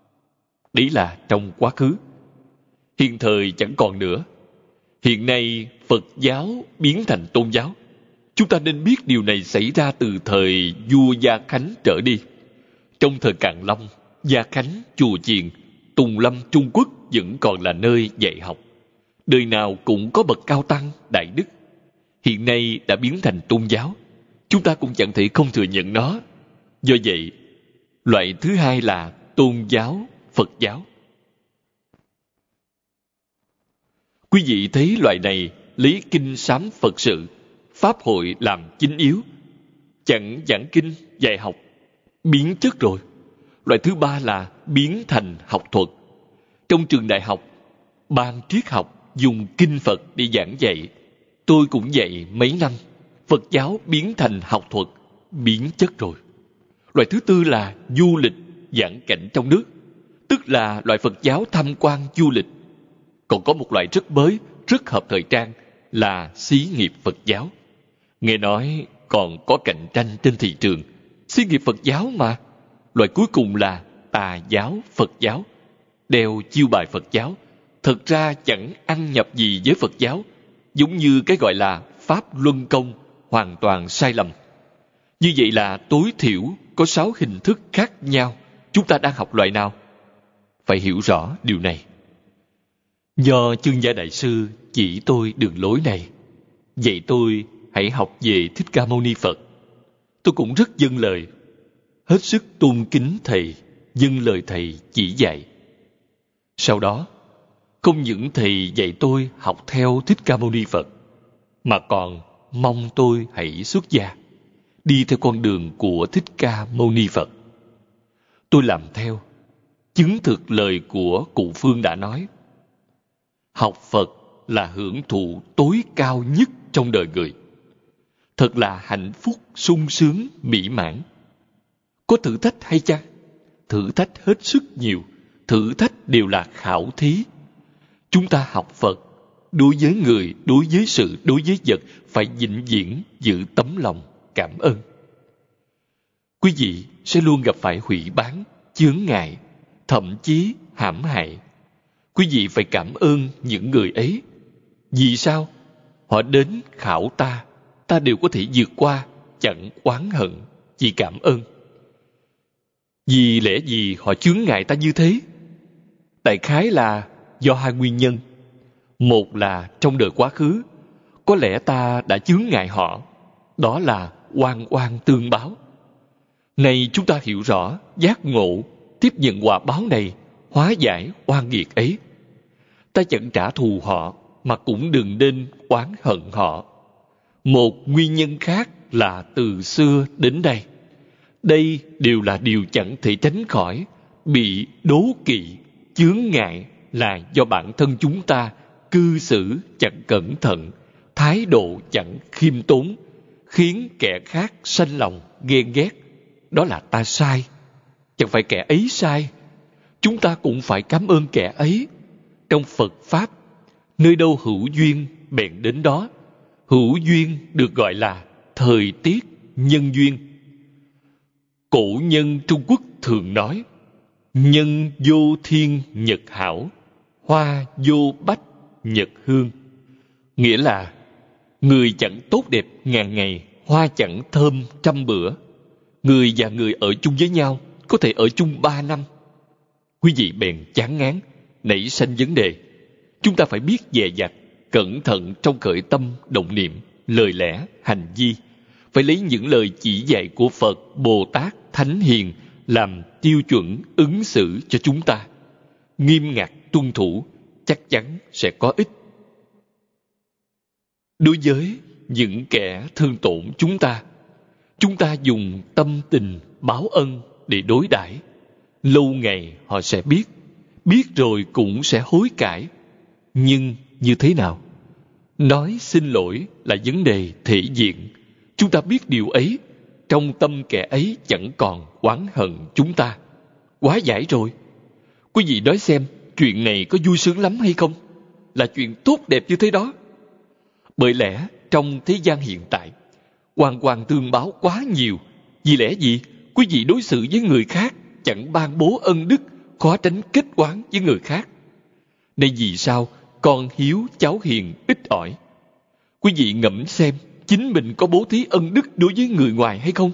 Đấy là trong quá khứ. Hiện thời chẳng còn nữa. Hiện nay Phật giáo biến thành tôn giáo. Chúng ta nên biết điều này xảy ra từ thời vua Gia Khánh trở đi. Trong thời Càn Long, Gia Khánh, chùa chiền, Tùng Lâm Trung Quốc vẫn còn là nơi dạy học. Đời nào cũng có bậc cao tăng, đại đức. Hiện nay đã biến thành tôn giáo. Chúng ta cũng chẳng thể không thừa nhận nó. Do vậy, loại thứ hai là tôn giáo, Phật giáo. Quý vị thấy loại này lấy kinh sám Phật sự, Pháp hội làm chính yếu, chẳng giảng kinh, dạy học, biến chất rồi. Loại thứ ba là biến thành học thuật. Trong trường đại học, ban triết học dùng kinh Phật để giảng dạy. Tôi cũng dạy mấy năm. Phật giáo biến thành học thuật, biến chất rồi. Loại thứ tư là du lịch, giảng cảnh trong nước, tức là loại Phật giáo tham quan du lịch. Còn có một loại rất mới, rất hợp thời trang là xí nghiệp Phật giáo. Nghe nói còn có cạnh tranh trên thị trường. Xí nghiệp Phật giáo mà. Loại cuối cùng là tà giáo Phật giáo, đeo chiêu bài Phật giáo, thật ra chẳng ăn nhập gì với Phật giáo, giống như cái gọi là Pháp Luân Công, hoàn toàn sai lầm. Như vậy là tối thiểu có sáu hình thức khác nhau. Chúng ta đang học loại nào? Phải hiểu rõ điều này. Do Chương Gia Đại Sư chỉ tôi đường lối này, dạy tôi hãy học về Thích Ca Mâu Ni Phật. Tôi cũng rất dâng lời, hết sức tôn kính Thầy, dâng lời Thầy chỉ dạy. Sau đó, không những Thầy dạy tôi học theo Thích Ca Mâu Ni Phật, mà còn mong tôi hãy xuất gia, đi theo con đường của Thích Ca Mâu Ni Phật. Tôi làm theo, chứng thực lời của cụ Phương đã nói. Học Phật là hưởng thụ tối cao nhất trong đời người. Thật là hạnh phúc, sung sướng, mỹ mãn. Có thử thách hay chăng? Thử thách hết sức nhiều. Thử thách đều là khảo thí. Chúng ta học Phật, đối với người, đối với sự, đối với vật, phải vĩnh viễn giữ tấm lòng cảm ơn. Quý vị sẽ luôn gặp phải hủy bán, chướng ngại, thậm chí hãm hại. Quý vị phải cảm ơn những người ấy. Vì sao? Họ đến khảo ta, ta đều có thể vượt qua, chẳng oán hận, chỉ cảm ơn. Vì lẽ gì họ chướng ngại ta như thế? Đại khái là do hai nguyên nhân. Một là trong đời quá khứ, có lẽ ta đã chướng ngại họ. Đó là oan oan tương báo. Này chúng ta hiểu rõ, giác ngộ, tiếp nhận quả báo này, hóa giải oan nghiệt ấy. Ta chẳng trả thù họ, mà cũng đừng nên oán hận họ. Một nguyên nhân khác là từ xưa đến đây. Đây đều là điều chẳng thể tránh khỏi. Bị đố kỵ, chướng ngại là do bản thân chúng ta cư xử chẳng cẩn thận, thái độ chẳng khiêm tốn, khiến kẻ khác sanh lòng ghen ghét. Đó là ta sai, chẳng phải kẻ ấy sai. Chúng ta cũng phải cảm ơn kẻ ấy. Trong Phật Pháp, nơi đâu hữu duyên bèn đến đó. Hữu duyên được gọi là thời tiết nhân duyên. Cổ nhân Trung Quốc thường nói, nhân vô thiên nhật hảo, hoa vô bách nhật hương. Nghĩa là, người chẳng tốt đẹp ngàn ngày, hoa chẳng thơm trăm bữa. Người và người ở chung với nhau, có thể ở chung ba năm. Quý vị bèn chán ngán, nảy sanh vấn đề. Chúng ta phải biết dè dặt, cẩn thận trong khởi tâm, động niệm, lời lẽ, hành vi. Phải lấy những lời chỉ dạy của Phật, Bồ Tát, Thánh Hiền làm tiêu chuẩn ứng xử cho chúng ta. Nghiêm ngặt tuân thủ, chắc chắn sẽ có ích. Đối với những kẻ thương tổn chúng ta, chúng ta dùng tâm tình báo ân để đối đãi. Lâu ngày họ sẽ biết, biết rồi cũng sẽ hối cải. Nhưng như thế nào? Nói xin lỗi là vấn đề thể diện. Chúng ta biết điều ấy, trong tâm kẻ ấy chẳng còn oán hận chúng ta. Quá giải rồi. Quý vị nói xem, chuyện này có vui sướng lắm hay không? Là chuyện tốt đẹp như thế đó. Bởi lẽ trong thế gian hiện tại, oan oan tương báo quá nhiều. Vì lẽ gì? Quý vị đối xử với người khác chẳng ban bố ân đức, khó tránh kết oán với người khác. Nên vì sao con hiếu cháu hiền ít ỏi? Quý vị ngẫm xem, chính mình có bố thí ân đức đối với người ngoài hay không?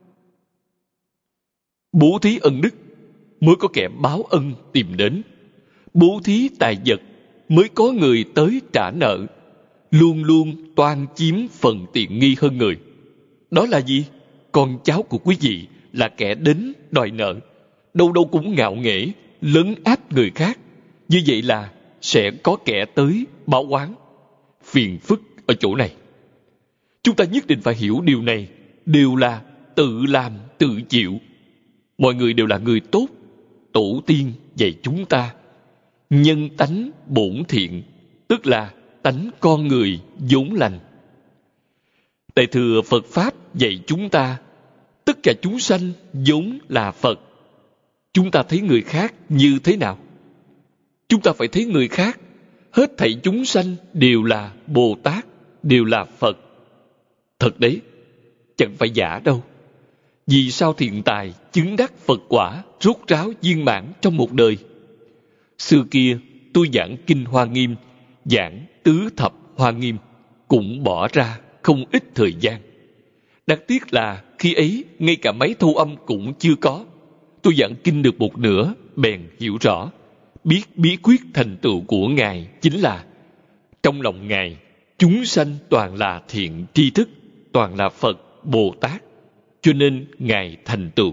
Bố thí ân đức mới có kẻ báo ân tìm đến. Bố thí tài vật mới có người tới trả nợ. Luôn luôn toan chiếm phần tiện nghi hơn người. Đó là gì? Con cháu của quý vị là kẻ đến đòi nợ, đâu đâu cũng ngạo nghễ, lấn áp người khác. Như vậy là sẽ có kẻ tới báo oán. Phiền phức ở chỗ này. Chúng ta nhất định phải hiểu điều này, đều là tự làm tự chịu. Mọi người đều là người tốt. Tổ tiên dạy chúng ta nhân tánh bổn thiện, tức là tánh con người vốn lành. Đại thừa Phật Pháp dạy chúng ta tất cả chúng sanh vốn là Phật. Chúng ta thấy người khác như thế nào? Chúng ta phải thấy người khác, hết thảy chúng sanh đều là Bồ Tát, đều là Phật. Thật đấy, chẳng phải giả đâu. Vì sao thiện tài chứng đắc Phật quả rốt ráo viên mãn trong một đời? Xưa kia tôi giảng Kinh Hoa Nghiêm, giảng Tứ Thập Hoa Nghiêm, cũng bỏ ra không ít thời gian. Đáng tiếc là khi ấy ngay cả máy thu âm cũng chưa có. Tôi giảng kinh được một nửa bèn hiểu rõ, biết bí quyết thành tựu của Ngài chính là trong lòng Ngài chúng sanh toàn là thiện tri thức, toàn là Phật Bồ Tát, cho nên Ngài thành tựu.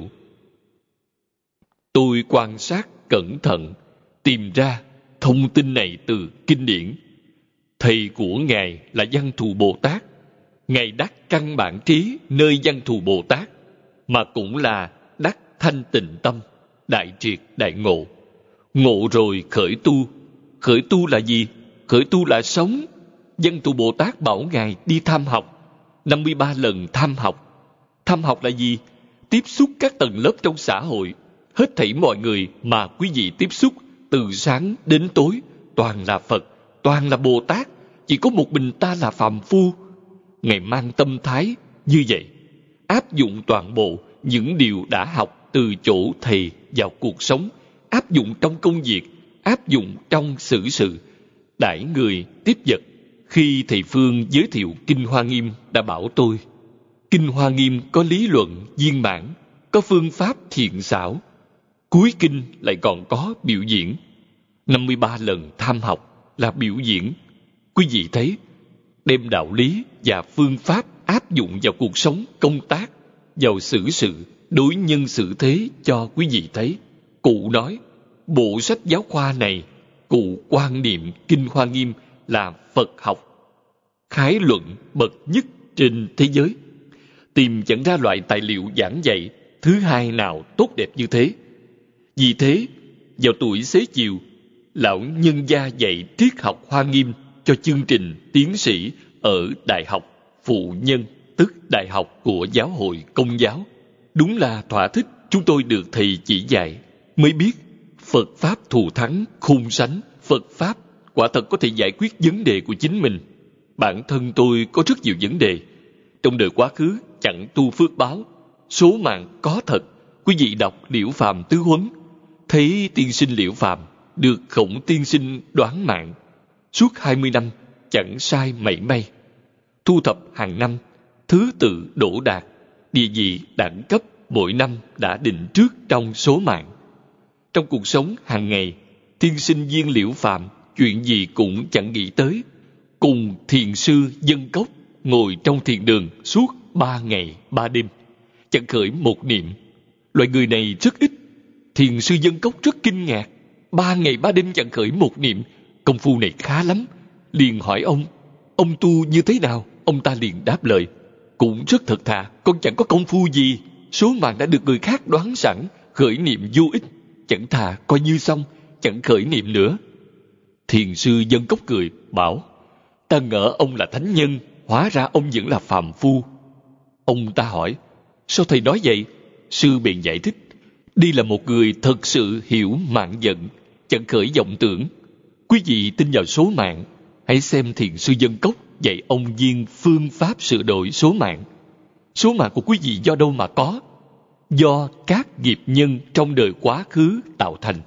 Tôi quan sát cẩn thận, tìm ra thông tin này từ kinh điển. Thầy của Ngài là Văn Thù Bồ Tát. Ngài đắc căn bản trí nơi Văn Thù Bồ Tát, mà cũng là đắc thanh tịnh tâm. đại triệt đại ngộ. Ngộ rồi khởi tu. Khởi tu là gì? Khởi tu là sống. Văn Thù Bồ Tát bảo Ngài đi tham học. năm mươi ba lần tham học. Tham học là gì? Tiếp xúc các tầng lớp trong xã hội. Hết thảy mọi người mà quý vị tiếp xúc, từ sáng đến tối, toàn là Phật, toàn là Bồ Tát. Chỉ có một mình ta là phàm phu. Ngài mang tâm thái như vậy, áp dụng toàn bộ những điều đã học từ chỗ thầy vào cuộc sống, áp dụng trong công việc, áp dụng trong xử sự, đãi người tiếp vật. Khi thầy Phương giới thiệu Kinh Hoa Nghiêm đã bảo tôi, Kinh Hoa Nghiêm có lý luận viên mãn, có phương pháp thiện xảo, cuối kinh lại còn có biểu diễn. năm mươi ba lần tham học là biểu diễn. Quý vị thấy, đem đạo lý và phương pháp áp dụng vào cuộc sống, công tác, vào xử sự, đối nhân xử thế cho quý vị thấy. Cụ nói, bộ sách giáo khoa này, cụ quan niệm Kinh Hoa Nghiêm là Phật học khái luận bậc nhất trên thế giới. Tìm chẳng ra loại tài liệu giảng dạy thứ hai nào tốt đẹp như thế. Vì thế, vào tuổi xế chiều, lão nhân gia dạy triết học Hoa Nghiêm cho chương trình tiến sĩ ở Đại học Phụ Nhân, tức Đại học của Giáo hội Công giáo. Đúng là thỏa thích chúng tôi được thầy chỉ dạy, mới biết Phật Pháp thù thắng, khôn sánh. Phật Pháp quả thật có thể giải quyết vấn đề của chính mình. Bản thân tôi có rất nhiều vấn đề. Trong đời quá khứ chẳng tu phước báo, số mạng có thật. Quý vị đọc Liễu Phàm Tứ Huấn, thấy tiên sinh Liễu Phàm được Khổng tiên sinh đoán mạng. Suốt hai mươi năm chẳng sai mảy may. Thu thập hàng năm, thứ tự đỗ đạt, địa vị đẳng cấp mỗi năm đã định trước trong số mạng. Trong cuộc sống hàng ngày, tiên sinh viên Liễu Phàm chuyện gì cũng chẳng nghĩ tới. Cùng thiền sư Dân Cốc ngồi trong thiền đường suốt ba ngày ba đêm, chẳng khởi một niệm. Loại người này rất ít. Thiền sư Dân Cốc rất kinh ngạc. Ba ngày ba đêm chẳng khởi một niệm, công phu này khá lắm. Liền hỏi ông, ông tu như thế nào? Ông ta liền đáp lời, cũng rất thật thà, con chẳng có công phu gì. Số mạng đã được người khác đoán sẵn, khởi niệm vô ích, chẳng thà coi như xong, chẳng khởi niệm nữa. Thiền sư Dân Cốc cười, bảo, ta ngỡ ông là thánh nhân, hóa ra ông vẫn là phàm phu. Ông ta hỏi, sao thầy nói vậy? Sư bèn giải thích, đây là một người thật sự hiểu mạng giận, chẳng khởi vọng tưởng. Quý vị tin vào số mạng, hãy xem thiền sư Dân Cốc dạy ông viên phương pháp sửa đổi số mạng. Số mạng của quý vị do đâu mà có? Do các nghiệp nhân trong đời quá khứ tạo thành.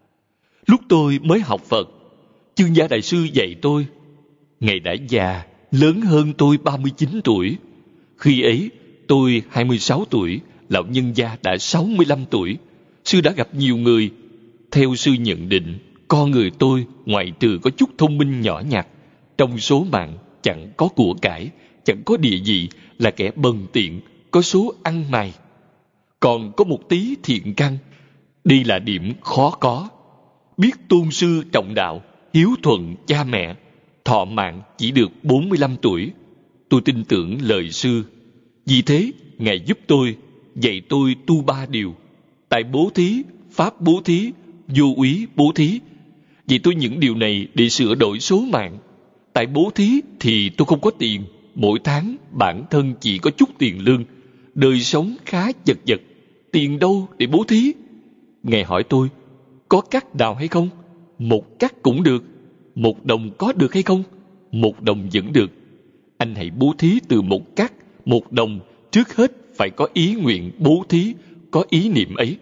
Lúc tôi mới học Phật, Chương Gia Đại Sư dạy tôi. Ngài đã già, lớn hơn tôi ba mươi chín tuổi. Khi ấy, tôi hai mươi sáu tuổi, lão nhân gia đã sáu mươi lăm tuổi. Sư đã gặp nhiều người. Theo sư nhận định, con người tôi ngoại trừ có chút thông minh nhỏ nhặt, trong số mạng chẳng có của cải, chẳng có địa vị, là kẻ bần tiện, có số ăn mày. Còn có một tí thiện căn. Đây là điểm khó có. Biết tôn sư trọng đạo, hiếu thuận cha mẹ, thọ mạng chỉ được bốn mươi lăm tuổi. Tôi tin tưởng lời sư. Vì thế, Ngài giúp tôi, dạy tôi tu ba điều. Tại bố thí, pháp bố thí, vô úy bố thí. Vì tôi những điều này để sửa đổi số mạng. Tại bố thí thì tôi không có tiền. Mỗi tháng bản thân chỉ có chút tiền lương. Đời sống khá chật vật. Tiền đâu để bố thí? Ngài hỏi tôi, có cắt nào hay không? Một cắt cũng được. Một đồng có được hay không? Một đồng vẫn được. Anh hãy bố thí từ một cắt, một đồng. Trước hết phải có ý nguyện bố thí, có ý niệm ấy.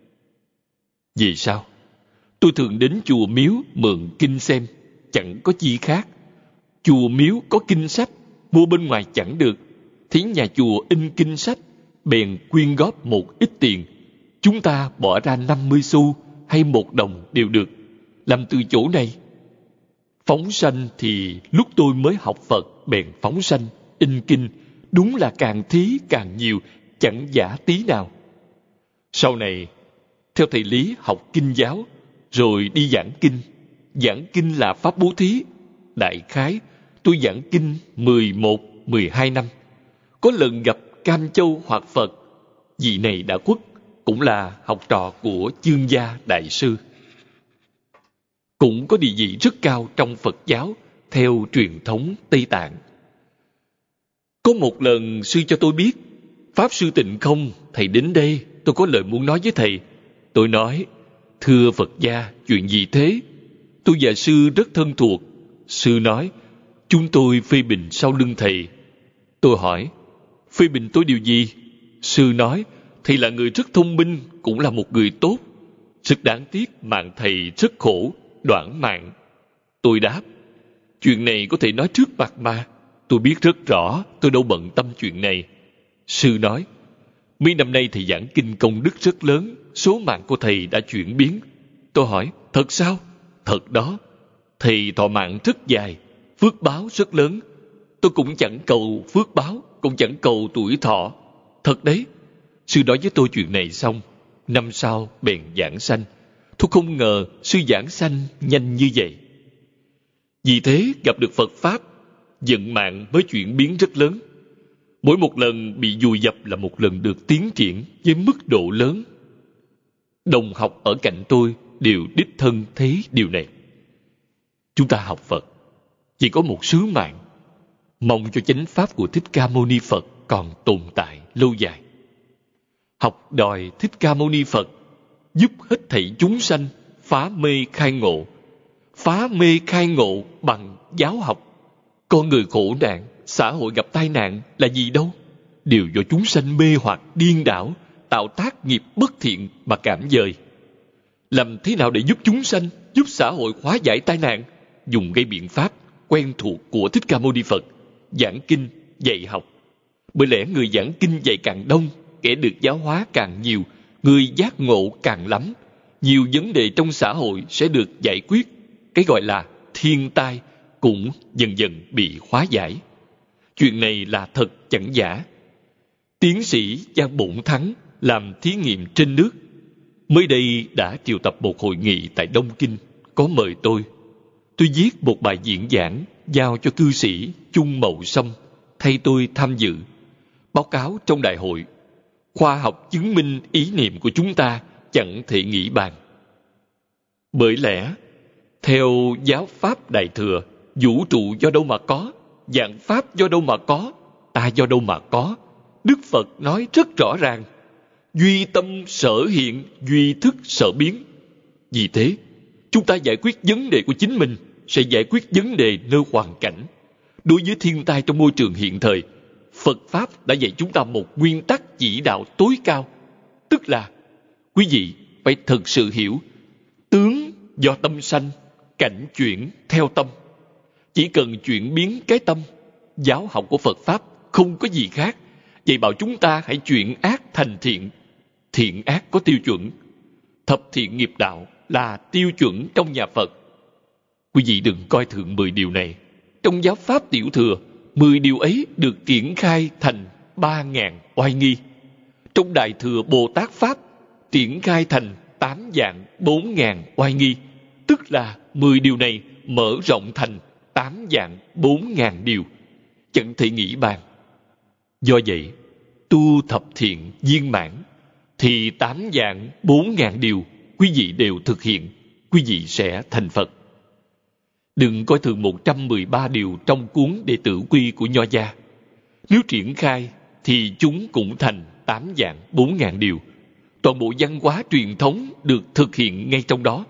Vì sao? Tôi thường đến chùa miếu mượn kinh xem, chẳng có chi khác. Chùa miếu có kinh sách, mua bên ngoài chẳng được. Thì nhà chùa in kinh sách, bèn quyên góp một ít tiền. Chúng ta bỏ ra năm mươi xu hay một đồng đều được. Làm từ chỗ này. Phóng sanh thì lúc tôi mới học Phật bèn phóng sanh, in kinh. Đúng là càng thí càng nhiều, chẳng giả tí nào. Sau này, theo thầy Lý học kinh giáo, rồi đi giảng kinh. Giảng kinh là pháp bố thí. Đại khái, tôi giảng kinh mười một, mười hai năm. Có lần gặp Cam Châu Hoạt Phật. Vị này đã khuất, cũng là học trò của Chương Gia Đại Sư, cũng có địa vị rất cao trong Phật giáo theo truyền thống Tây Tạng. Có một lần sư cho tôi biết, Pháp Sư Tịnh Không, thầy đến đây, tôi có lời muốn nói với thầy. Tôi nói, thưa Phật gia, chuyện gì thế? Tôi và sư rất thân thuộc. Sư nói, chúng tôi phê bình sau lưng thầy. Tôi hỏi, phê bình tôi điều gì? Sư nói, thầy là người rất thông minh, cũng là một người tốt. Rất đáng tiếc mạng thầy rất khổ, đoạn mạng. Tôi đáp, chuyện này có thể nói trước mặt mà. Tôi biết rất rõ, tôi đâu bận tâm chuyện này. Sư nói, mấy năm nay thầy giảng kinh công đức rất lớn, số mạng của thầy đã chuyển biến. Tôi hỏi, thật sao? Thật đó. Thầy thọ mạng rất dài, phước báo rất lớn. Tôi cũng chẳng cầu phước báo, cũng chẳng cầu tuổi thọ. Thật đấy. Sư nói với tôi chuyện này xong, năm sau bèn giảng sanh. Tôi không ngờ sư giảng sanh nhanh như vậy. Vì thế gặp được Phật Pháp, vận mạng mới chuyển biến rất lớn. Mỗi một lần bị vùi dập là một lần được tiến triển với mức độ lớn. Đồng học ở cạnh tôi đều đích thân thấy điều này. Chúng ta học Phật chỉ có một sứ mạng, mong cho chánh pháp của Thích Ca Mâu Ni Phật còn tồn tại lâu dài. Học đòi Thích Ca Mâu Ni Phật giúp hết thảy chúng sanh phá mê khai ngộ. Phá mê khai ngộ bằng giáo học. Con người khổ nạn, xã hội gặp tai nạn là gì đâu? Đều do chúng sanh mê hoặc điên đảo, tạo tác nghiệp bất thiện mà cảm dời. Làm thế nào để giúp chúng sanh, giúp xã hội hóa giải tai nạn? Dùng cái biện pháp quen thuộc của Thích Ca Mâu Ni Phật, giảng kinh, dạy học. Bởi lẽ người giảng kinh dạy càng đông, kẻ được giáo hóa càng nhiều, người giác ngộ càng lắm. Nhiều vấn đề trong xã hội sẽ được giải quyết. Cái gọi là thiên tai cũng dần dần bị hóa giải. Chuyện này là thật chẳng giả. Tiến sĩ Giang Bổn Thắng làm thí nghiệm trên nước. Mới đây đã triệu tập một hội nghị tại Đông Kinh, có mời tôi. Tôi viết một bài diễn giảng giao cho cư sĩ Chung Mậu Sâm thay tôi tham dự. Báo cáo trong đại hội, khoa học chứng minh ý niệm của chúng ta chẳng thể nghĩ bàn. Bởi lẽ, theo giáo pháp Đại Thừa, vũ trụ do đâu mà có, vạn pháp do đâu mà có, ta do đâu mà có. Đức Phật nói rất rõ ràng, duy tâm sở hiện, duy thức sở biến. Vì thế, chúng ta giải quyết vấn đề của chính mình sẽ giải quyết vấn đề nơi hoàn cảnh. Đối với thiên tai trong môi trường hiện thời, Phật Pháp đã dạy chúng ta một nguyên tắc chỉ đạo tối cao. Tức là, quý vị phải thực sự hiểu, tướng do tâm sanh, cảnh chuyển theo tâm. Chỉ cần chuyển biến cái tâm, giáo học của Phật Pháp không có gì khác. Vậy bảo chúng ta hãy chuyển ác thành thiện. Thiện ác có tiêu chuẩn. Thập thiện nghiệp đạo là tiêu chuẩn trong nhà Phật. Quý vị đừng coi thường mười điều này. Trong giáo Pháp Tiểu Thừa, mười điều ấy được triển khai thành ba ngàn oai nghi. Trong Đại Thừa Bồ Tát Pháp, triển khai thành tám vạn bốn ngàn oai nghi. Tức là mười điều này mở rộng thành tám vạn bốn ngàn điều. Chẳng thể nghĩ bàn. Do vậy, tu thập thiện viên mãn, thì tám vạn bốn ngàn điều quý vị đều thực hiện, quý vị sẽ thành Phật. Đừng coi thường một trăm mười ba điều trong cuốn Đệ Tử Quy của Nho gia. Nếu triển khai, thì chúng cũng thành tám vạn bốn ngàn điều. Toàn bộ văn hóa truyền thống được thực hiện ngay trong đó.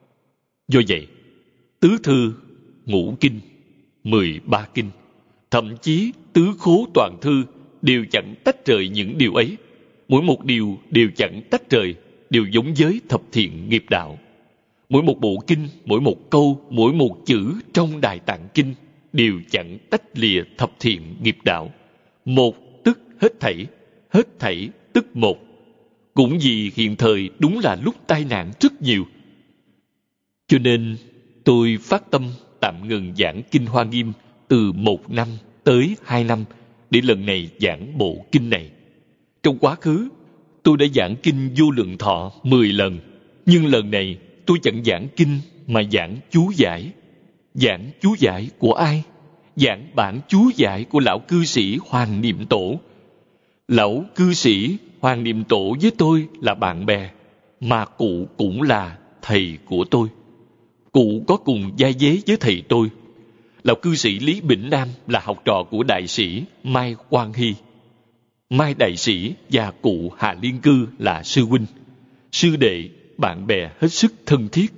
Do vậy, tứ thư, ngũ kinh, mười ba kinh, thậm chí tứ khố toàn thư đều chẳng tách rời những điều ấy. Mỗi một điều đều chẳng tách rời, đều giống với thập thiện nghiệp đạo. Mỗi một bộ kinh, mỗi một câu, mỗi một chữ trong Đại Tạng Kinh đều chẳng tách lìa thập thiện nghiệp đạo. Một tức hết thảy, hết thảy tức một. Cũng vì hiện thời đúng là lúc tai nạn rất nhiều. Cho nên tôi phát tâm tạm ngừng giảng Kinh Hoa Nghiêm từ một năm tới hai năm để lần này giảng bộ kinh này. Trong quá khứ, tôi đã giảng Kinh Vô Lượng Thọ mười lần, nhưng lần này tôi chẳng giảng kinh mà giảng chú giải. Giảng chú giải của ai? Giảng bản chú giải của lão cư sĩ Hoàng Niệm Tổ. Lão cư sĩ Hoàng Niệm Tổ với tôi là bạn bè, mà cụ cũng là thầy của tôi. Cụ có cùng vai vế với thầy tôi. Lão cư sĩ Lý Bỉnh Nam là học trò của đại sĩ Mai Quang Hy. Mai đại sĩ và cụ Hà Liên Cư là sư huynh, sư đệ, bạn bè hết sức thân thiết.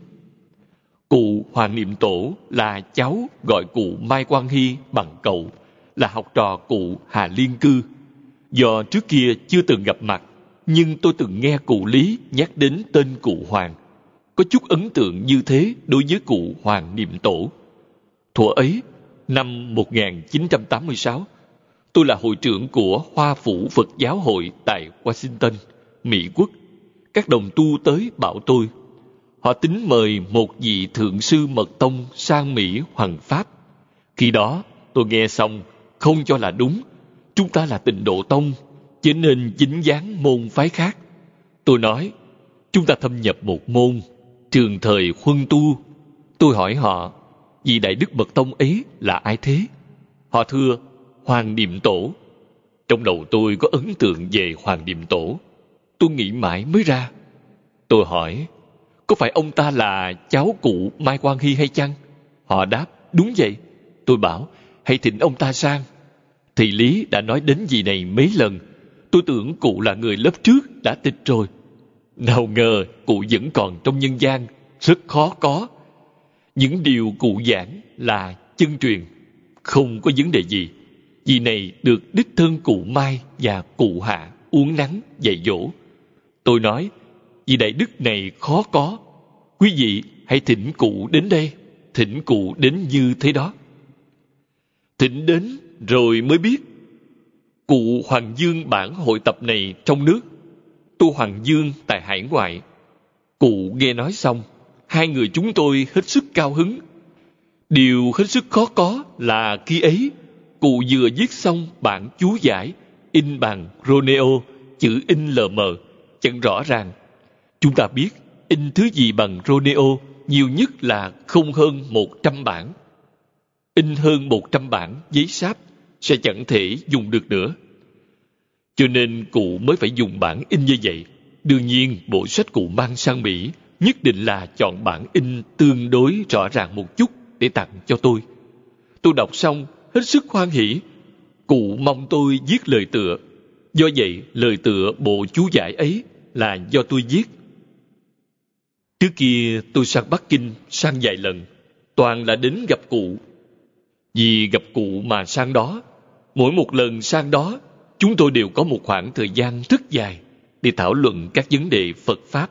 Cụ Hoàng Niệm Tổ là cháu gọi cụ Mai Quang Hy bằng cậu, là học trò cụ Hà Liên Cư. Do trước kia chưa từng gặp mặt, nhưng tôi từng nghe cụ Lý nhắc đến tên cụ Hoàng. Có chút ấn tượng như thế đối với cụ Hoàng Niệm Tổ. Thuở ấy, năm một nghìn chín trăm tám mươi sáu, tôi là hội trưởng của Hoa Phủ Phật Giáo Hội tại Washington, Mỹ Quốc. Các đồng tu tới bảo tôi. Họ tính mời một vị thượng sư mật tông sang Mỹ hoằng pháp. Khi đó, tôi nghe xong, không cho là đúng. Chúng ta là Tịnh Độ Tông, chứ nên dính dáng môn phái khác. Tôi nói, chúng ta thâm nhập một môn, trường thời Huân tu. Tôi hỏi họ, vị đại đức mật tông ấy là ai thế? Họ thưa, Hoàng Niệm Tổ. Trong đầu tôi có ấn tượng về Hoàng Niệm Tổ. Tôi nghĩ mãi mới ra. Tôi hỏi, có phải ông ta là cháu cụ Mai Quang Hy hay chăng? Họ đáp, đúng vậy. Tôi bảo, hãy thỉnh ông ta sang. Thầy Lý đã nói đến gì này mấy lần. Tôi tưởng cụ là người lớp trước đã tịch rồi. Nào ngờ cụ vẫn còn trong nhân gian, rất khó có. Những điều cụ giảng là chân truyền, không có vấn đề gì. Vì này được đích thân cụ Mai và cụ Hạ uốn nắn dạy dỗ. Tôi nói, vì đại đức này khó có. Quý vị hãy thỉnh cụ đến đây. Thỉnh cụ đến như thế đó. Thỉnh đến rồi mới biết. Cụ Hoàng Dương bản hội tập này trong nước, tu Hoàng Dương tại hải ngoại. Cụ nghe nói xong, hai người chúng tôi hết sức cao hứng. Điều hết sức khó có là khi ấy, cụ vừa viết xong bản chú giải, in bằng Romeo, chữ in lờ mờ, chẳng rõ ràng. Chúng ta biết, in thứ gì bằng Romeo, nhiều nhất là không hơn một trăm bản. In hơn một trăm bản giấy sáp sẽ chẳng thể dùng được nữa. Cho nên cụ mới phải dùng bản in như vậy. Đương nhiên, bộ sách cụ mang sang Mỹ nhất định là chọn bản in tương đối rõ ràng một chút để tặng cho tôi. Tôi đọc xong, hết sức hoan hỉ. Cụ mong tôi viết lời tựa. Do vậy, lời tựa bộ chú giải ấy là do tôi viết. Trước kia tôi sang Bắc Kinh sang vài lần, toàn là đến gặp cụ. Vì gặp cụ mà sang đó, mỗi một lần sang đó, chúng tôi đều có một khoảng thời gian rất dài để thảo luận các vấn đề Phật Pháp.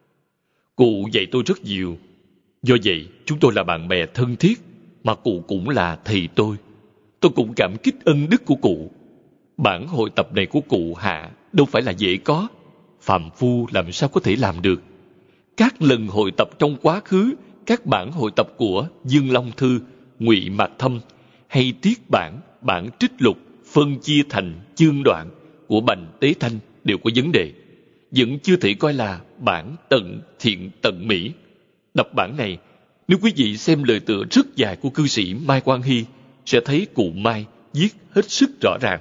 Cụ dạy tôi rất nhiều. Do vậy, chúng tôi là bạn bè thân thiết, mà cụ cũng là thầy tôi. Tôi cũng cảm kích ân đức của cụ. Bản hội tập này của cụ Hạ đâu phải là dễ có. Phàm phu làm sao có thể làm được. Các lần hội tập trong quá khứ, các bản hội tập của Dương Long Thư, Ngụy Mạc Thâm hay tiết bản, bản trích lục phân chia thành chương đoạn của Bành Tế Thanh đều có vấn đề. Vẫn chưa thể coi là bản tận thiện tận mỹ. Đọc bản này, nếu quý vị xem lời tựa rất dài của cư sĩ Mai Quang Hy, sẽ thấy cụ Mai viết hết sức rõ ràng.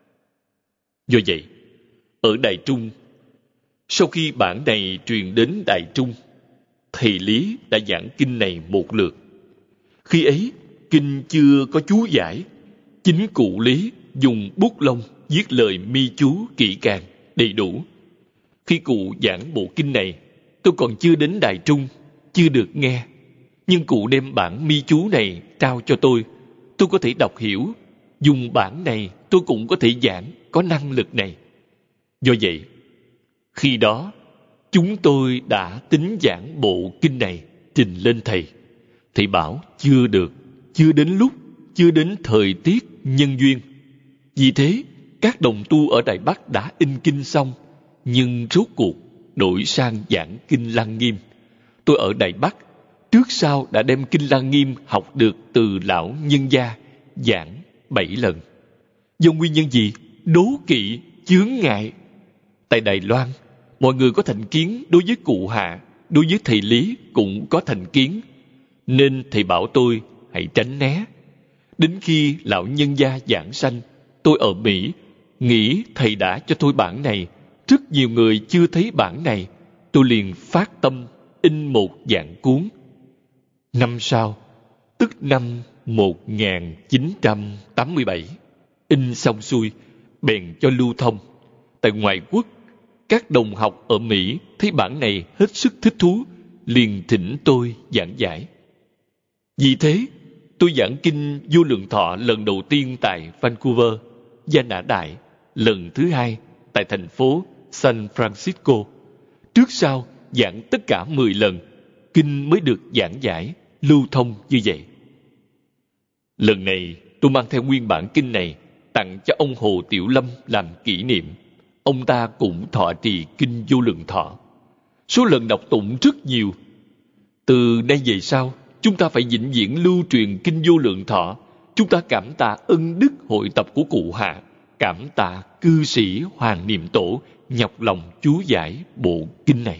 Do vậy, ở Đại Trung, sau khi bản này truyền đến Đại Trung, thầy Lý đã giảng kinh này một lượt. Khi ấy, kinh chưa có chú giải. Chính cụ Lý dùng bút lông viết lời mi chú kỹ càng, đầy đủ. Khi cụ giảng bộ kinh này, tôi còn chưa đến Đại Trung, chưa được nghe. Nhưng cụ đem bản mi chú này trao cho tôi. Tôi có thể đọc hiểu. Dùng bản này tôi cũng có thể giảng, có năng lực này. Do vậy, khi đó, chúng tôi đã tính giảng bộ kinh này trình lên thầy. Thầy bảo chưa được, chưa đến lúc, chưa đến thời tiết nhân duyên. Vì thế, các đồng tu ở Đài Bắc đã in kinh xong, nhưng rốt cuộc đổi sang giảng kinh Lăng Nghiêm. Tôi ở Đài Bắc, trước sau đã đem kinh Lăng Nghiêm học được từ lão nhân gia, giảng bảy lần. Do nguyên nhân gì? Đố kỵ, chướng ngại. Tại Đài Loan, mọi người có thành kiến đối với cụ Hạ, đối với thầy Lý cũng có thành kiến. Nên thầy bảo tôi hãy tránh né. Đến khi lão nhân gia giảng sanh, tôi ở Mỹ, nghĩ thầy đã cho tôi bản này, rất nhiều người chưa thấy bản này, tôi liền phát tâm in một dạng cuốn. Năm sau, tức năm một nghìn chín trăm tám mươi bảy, in xong xuôi, bèn cho lưu thông. Tại ngoại quốc, các đồng học ở Mỹ thấy bản này hết sức thích thú, liền thỉnh tôi giảng giải. Vì thế, tôi giảng kinh Vô Lượng Thọ lần đầu tiên tại Vancouver, Gia Nã Đại, lần thứ hai tại thành phố San Francisco. Trước sau giảng tất cả mười lần, kinh mới được giảng giải, lưu thông như vậy. Lần này, tôi mang theo nguyên bản kinh này tặng cho ông Hồ Tiểu Lâm làm kỷ niệm. Ông ta cũng thọ trì kinh Vô Lượng Thọ. Số lần đọc tụng rất nhiều. Từ nay về sau, chúng ta phải vĩnh viễn lưu truyền kinh Vô Lượng Thọ. Chúng ta cảm tạ ân đức hội tập của cụ Hạ, cảm tạ cư sĩ Hoàng Niệm Tổ nhọc lòng chú giải bộ kinh này.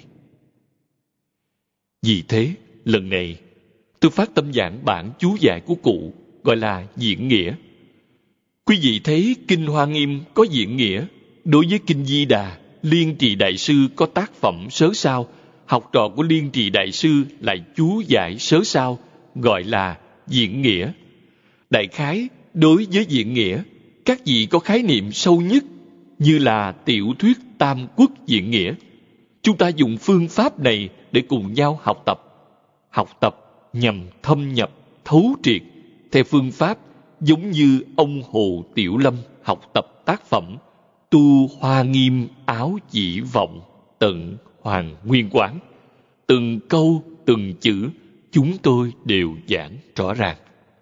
Vì thế, lần này, tôi phát tâm giảng bản chú giải của cụ, gọi là diễn nghĩa. Quý vị thấy kinh Hoa Nghiêm có diễn nghĩa, đối với kinh Di Đà, Liên Trì Đại Sư có tác phẩm sớ sao, học trò của Liên Trì Đại Sư lại chú giải sớ sao, gọi là diễn nghĩa. Đại khái, đối với diễn nghĩa, các vị có khái niệm sâu nhất, như là tiểu thuyết Tam Quốc diễn nghĩa. Chúng ta dùng phương pháp này để cùng nhau học tập. Học tập nhằm thâm nhập, thấu triệt, theo phương pháp giống như ông Hồ Tiểu Lâm học tập tác phẩm Tu Hoa Nghiêm Áo Chỉ Vọng tận Hoàng Nguyên Quán. Từng câu, từng chữ, chúng tôi đều giảng rõ ràng.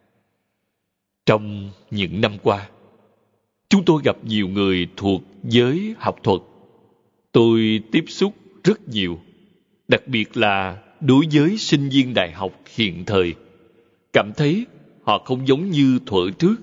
Trong những năm qua, chúng tôi gặp nhiều người thuộc giới học thuật. Tôi tiếp xúc rất nhiều, đặc biệt là đối với sinh viên đại học hiện thời. Cảm thấy họ không giống như thuở trước.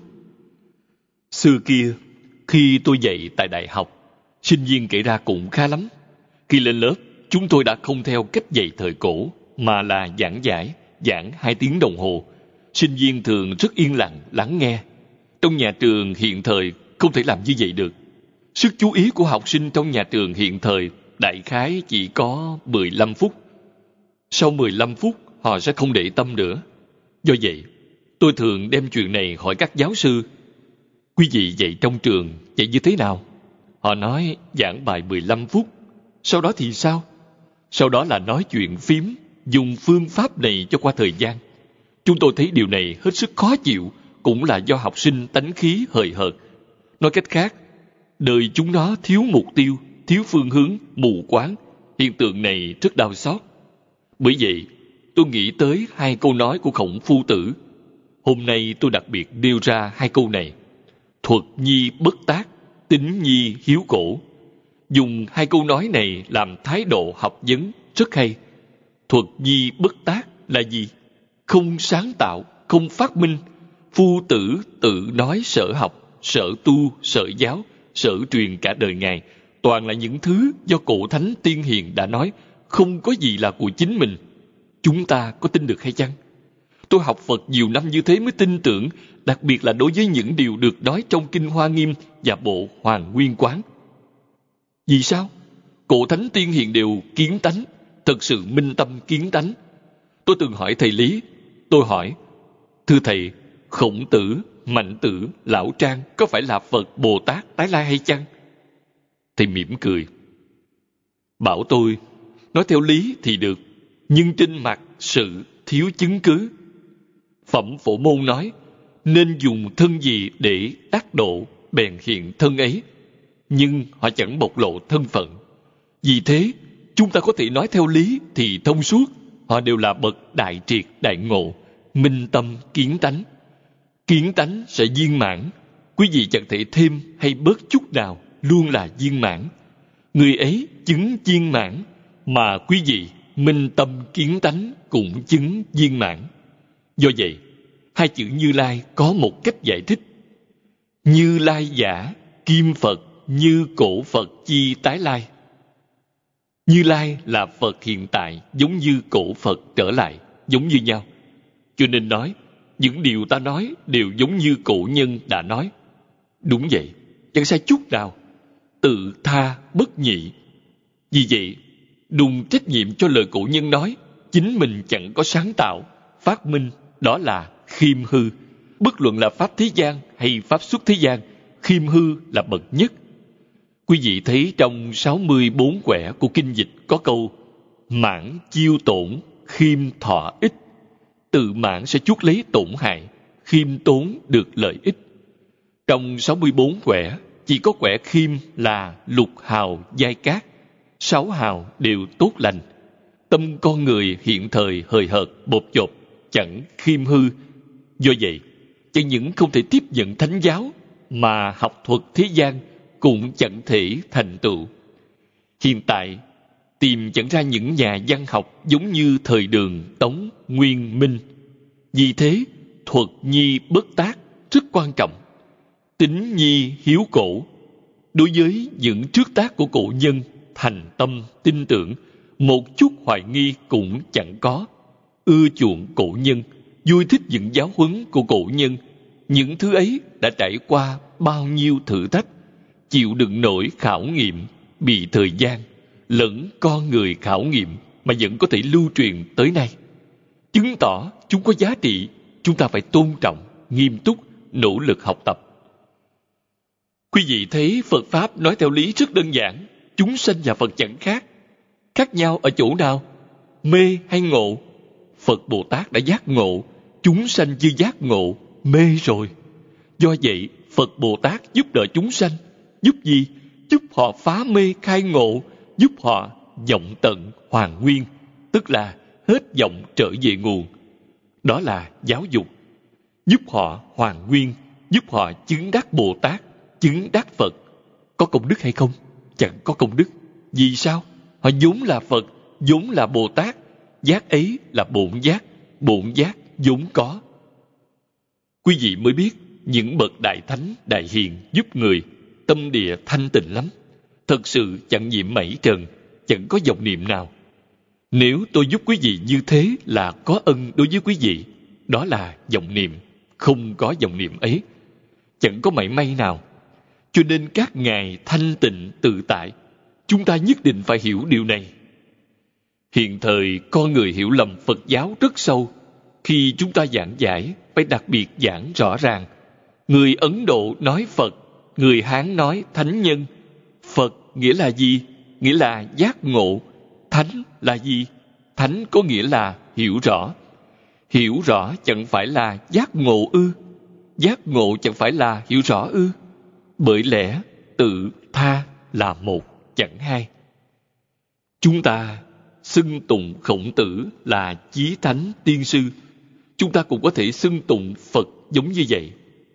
Xưa kia, khi tôi dạy tại đại học, sinh viên kể ra cũng khá lắm. Khi lên lớp, chúng tôi đã không theo cách dạy thời cổ, mà là giảng giải, giảng hai tiếng đồng hồ. Sinh viên thường rất yên lặng, lắng nghe. Trong nhà trường hiện thời không thể làm như vậy được. Sức chú ý của học sinh trong nhà trường hiện thời đại khái chỉ có mười lăm phút. Sau mười lăm phút, họ sẽ không để tâm nữa. Do vậy, tôi thường đem chuyện này hỏi các giáo sư. Quý vị dạy trong trường, dạy như thế nào? Họ nói giảng bài mười lăm phút. Sau đó thì sao? Sau đó là nói chuyện phím, dùng phương pháp này cho qua thời gian. Chúng tôi thấy điều này hết sức khó chịu, cũng là do học sinh tánh khí hời hợt. Nói cách khác, đời chúng nó thiếu mục tiêu, thiếu phương hướng, mù quáng. Hiện tượng này rất đau xót. Bởi vậy, tôi nghĩ tới hai câu nói của Khổng Phu Tử. Hôm nay tôi đặc biệt nêu ra hai câu này. Thuật nhi bất tác, tính nhi hiếu cổ. Dùng hai câu nói này làm thái độ học vấn rất hay. Thuật nhi bất tác là gì? Không sáng tạo, không phát minh. Phu Tử tự nói sở học, sở tu, sở giáo, sở truyền cả đời Ngài. Toàn là những thứ do cổ thánh tiên hiền đã nói, không có gì là của chính mình. Chúng ta có tin được hay chăng? Tôi học Phật nhiều năm như thế mới tin tưởng, đặc biệt là đối với những điều được nói trong Kinh Hoa Nghiêm và bộ Hoàng Nguyên Quán. Vì sao? Cổ thánh tiên hiền đều kiến tánh, thật sự minh tâm kiến tánh. Tôi từng hỏi thầy Lý, tôi hỏi, thưa thầy, Khổng Tử, Mạnh Tử, Lão Trang có phải là Phật, Bồ Tát, Tái Lai hay chăng? Thầy mỉm cười, bảo tôi, nói theo lý thì được, nhưng trên mặt sự thiếu chứng cứ. Phẩm Phổ Môn nói, nên dùng thân gì để tác độ, bèn hiện thân ấy. Nhưng họ chẳng bộc lộ thân phận. Vì thế, chúng ta có thể nói theo lý thì thông suốt. Họ đều là bậc đại triệt, đại ngộ, minh tâm, kiến tánh. Kiến tánh sẽ viên mãn. Quý vị chẳng thể thêm hay bớt chút nào, luôn là viên mãn. Người ấy chứng viên mãn, mà quý vị minh tâm kiến tánh cũng chứng viên mãn. Do vậy, hai chữ Như Lai có một cách giải thích. Như Lai giả, kim Phật, như cổ Phật chi tái lai. Như Lai là Phật hiện tại, giống như cổ Phật trở lại, giống như nhau. Cho nên nói, những điều ta nói đều giống như cổ nhân đã nói. Đúng vậy, chẳng sai chút nào. tự tha bất nhị. Vì vậy, đùng trách nhiệm cho lời cổ nhân nói, chính mình chẳng có sáng tạo, phát minh, đó là khiêm hư. Bất luận là pháp thế gian hay pháp xuất thế gian, khiêm hư là bậc nhất. Quý vị thấy trong sáu mươi bốn quẻ của kinh dịch có câu mãn chiêu tổn, khiêm thọ ích. Tự mãn sẽ chuốc lấy tổn hại, khiêm tốn được lợi ích. Trong sáu mươi bốn quẻ, chỉ có quẻ khiêm là lục hào giai cát, sáu hào đều tốt lành. Tâm con người hiện thời hời hợt, bột chộp, chẳng khiêm hư. Do vậy, chẳng những không thể tiếp nhận thánh giáo, mà học thuật thế gian cũng chẳng thể thành tựu. Hiện tại, tìm chẳng ra những nhà văn học giống như thời Đường, Tống, Nguyên, Minh. Vì thế, thuật nhi bất tác rất quan trọng. Tính nhi hiếu cổ. Đối với những trước tác của cổ nhân, thành tâm, tin tưởng, một chút hoài nghi cũng chẳng có. Ưa chuộng cổ nhân, vui thích những giáo huấn của cổ nhân. Những thứ ấy đã trải qua bao nhiêu thử thách, chịu đựng nổi khảo nghiệm, bị thời gian lẫn con người khảo nghiệm mà vẫn có thể lưu truyền tới nay. Chứng tỏ chúng có giá trị, chúng ta phải tôn trọng, nghiêm túc, nỗ lực học tập. Quý vị thấy Phật Pháp nói theo lý rất đơn giản, chúng sanh và Phật chẳng khác. Khác nhau ở chỗ nào? Mê hay ngộ? Phật Bồ Tát đã giác ngộ, chúng sanh chưa giác ngộ, mê rồi. Do vậy, Phật Bồ Tát giúp đỡ chúng sanh. Giúp gì? Giúp họ phá mê khai ngộ, giúp họ vọng tận hoàn nguyên, tức là hết vọng trở về nguồn. Đó là giáo dục. Giúp họ hoàn nguyên, giúp họ chứng đắc Bồ Tát, chứng đắc Phật. Có công đức hay không? Chẳng có công đức. Vì sao? Họ vốn là Phật, vốn là Bồ Tát. Giác ấy là bổn giác, bổn giác vốn có. Quý vị mới biết những bậc đại thánh, đại hiền giúp người, tâm địa thanh tịnh lắm. Thật sự chẳng nhiễm mảy trần, chẳng có vọng niệm nào. Nếu tôi giúp quý vị như thế là có ân đối với quý vị, đó là vọng niệm. Không có vọng niệm ấy, chẳng có mảy may nào. Cho nên các ngài thanh tịnh tự tại, chúng ta nhất định phải hiểu điều này. Hiện thời con người hiểu lầm Phật giáo rất sâu. Khi chúng ta giảng giải, phải đặc biệt giảng rõ ràng. Người Ấn Độ nói Phật, người Hán nói thánh nhân. Phật nghĩa là gì? Nghĩa là giác ngộ. Thánh là gì? Thánh có nghĩa là hiểu rõ. Hiểu rõ chẳng phải là giác ngộ ư? Giác ngộ chẳng phải là hiểu rõ ư? Bởi lẽ tự tha là một, chẳng hai. Chúng ta xưng tụng Khổng Tử là chí thánh tiên sư. Chúng ta cũng có thể xưng tụng Phật giống như vậy.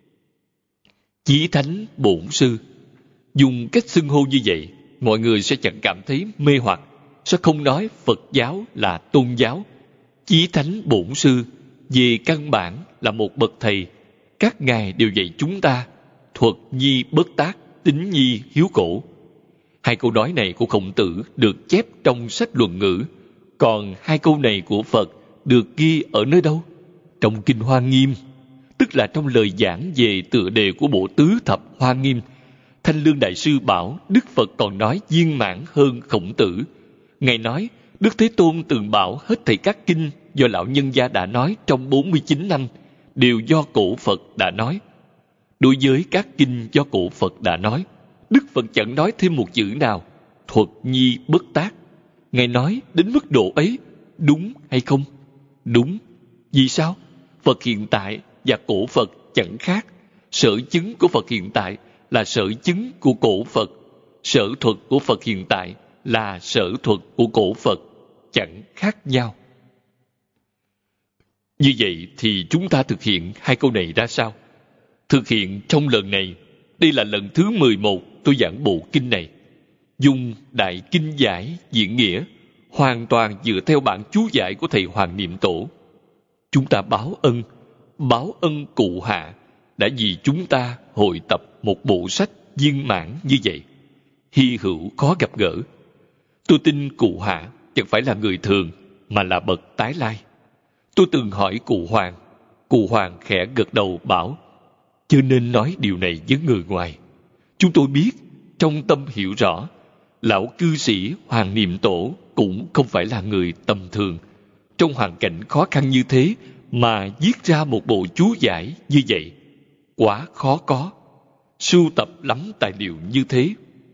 Chí thánh bổn sư. Dùng cách xưng hô như vậy, mọi người sẽ chẳng cảm thấy mê hoặc, sẽ không nói Phật giáo là tôn giáo. Chí thánh bổn sư về căn bản là một bậc thầy. Các ngài đều dạy chúng ta thuật nhi bất tác, tính nhi hiếu cổ. Hai câu nói này của Khổng Tử được chép trong sách Luận Ngữ. Còn hai câu này của Phật được ghi ở nơi đâu? Trong Kinh Hoa Nghiêm, tức là trong lời giảng về tựa đề của bộ Tứ Thập Hoa Nghiêm. Thanh Lương Đại Sư bảo Đức Phật còn nói viên mãn hơn Khổng Tử. Ngài nói Đức Thế Tôn từng bảo hết thảy các kinh do lão nhân gia đã nói trong bốn mươi chín năm đều do cổ Phật đã nói. Đối với các kinh do cổ Phật đã nói, Đức Phật chẳng nói thêm một chữ nào. Thuật nhi bất tác. Ngài nói đến mức độ ấy, đúng hay không? Đúng. Vì sao? Phật hiện tại và cổ Phật chẳng khác. Sở chứng của Phật hiện tại là sở chứng của cổ Phật. Sở thuật của Phật hiện tại là sở thuật của cổ Phật, chẳng khác nhau. Như vậy thì chúng ta thực hiện hai câu này ra sao? Thực hiện trong lần này, đây là lần thứ mười một tôi giảng bộ kinh này. Dùng đại kinh giải diễn nghĩa, hoàn toàn dựa theo bản chú giải của thầy Hoàng Niệm Tổ. Chúng ta báo ân, báo ân cụ hạ đã vì chúng ta hội tập một bộ sách viên mãn như vậy. Hy hữu khó gặp gỡ. Tôi tin cụ hạ chẳng phải là người thường, mà là bậc tái lai. Tôi từng hỏi cụ Hoàng. Cụ Hoàng khẽ gật đầu bảo, chưa nên nói điều này với người ngoài. Chúng tôi biết, trong tâm hiểu rõ, lão cư sĩ Hoàng Niệm Tổ cũng không phải là người tầm thường. Trong hoàn cảnh khó khăn như thế mà viết ra một bộ chú giải như vậy, quá khó có. Sưu tập lắm tài liệu như thế.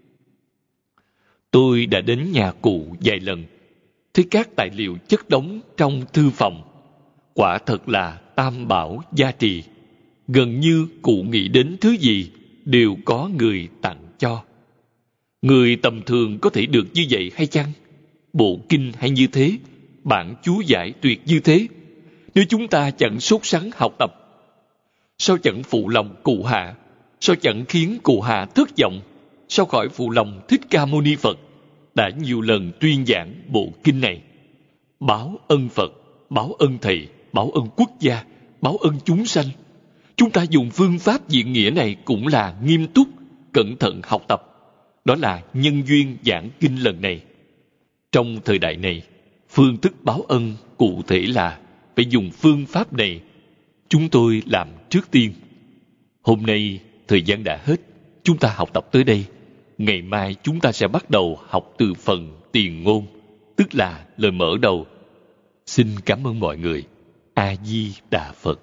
Tôi đã đến nhà cụ vài lần, thấy các tài liệu chất đống trong thư phòng. Quả thật là tam bảo gia trì. Gần như cụ nghĩ đến thứ gì đều có người tặng cho. Người tầm thường có thể được như vậy hay chăng? Bộ kinh hay như thế, bản chú giải tuyệt như thế, nếu chúng ta chẳng sốt sắng học tập, sao chẳng phụ lòng cụ hạ? Sao chẳng khiến cụ hạ thất vọng? Sao khỏi phụ lòng Thích Ca Mâu Ni Phật đã nhiều lần tuyên giảng bộ kinh này? Báo ân Phật, báo ân Thầy, báo ân quốc gia, báo ân chúng sanh. Chúng ta dùng phương pháp diện nghĩa này cũng là nghiêm túc, cẩn thận học tập. Đó là nhân duyên giảng kinh lần này. Trong thời đại này, phương thức báo ân cụ thể là phải dùng phương pháp này. Chúng tôi làm trước tiên. Hôm nay thời gian đã hết, chúng ta học tập tới đây. Ngày mai chúng ta sẽ bắt đầu học từ phần tiền ngôn, tức là lời mở đầu. Xin cảm ơn mọi người. A Di Đà Phật.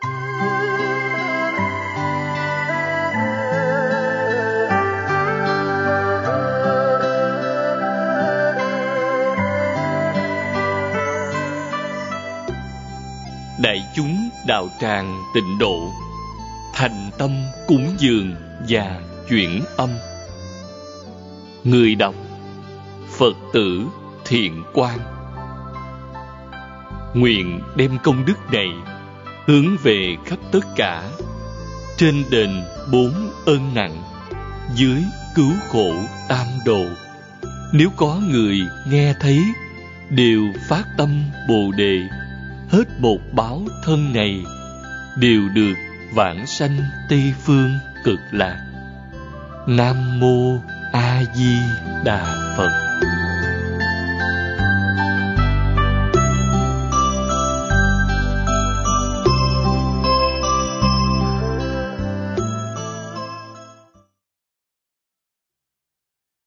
Đại chúng đạo tràng Tịnh Độ, thành tâm cúng dường và chuyển âm. Người đọc Phật tử Thiện Quang. Nguyện đem công đức này hướng về khắp tất cả, trên đền bốn ơn nặng, dưới cứu khổ tam độ. Nếu có người nghe thấy, đều phát tâm Bồ Đề, hết một báo thân này, đều được vãng sanh Tây Phương Cực Lạc. Nam Mô A Di Đà Phật.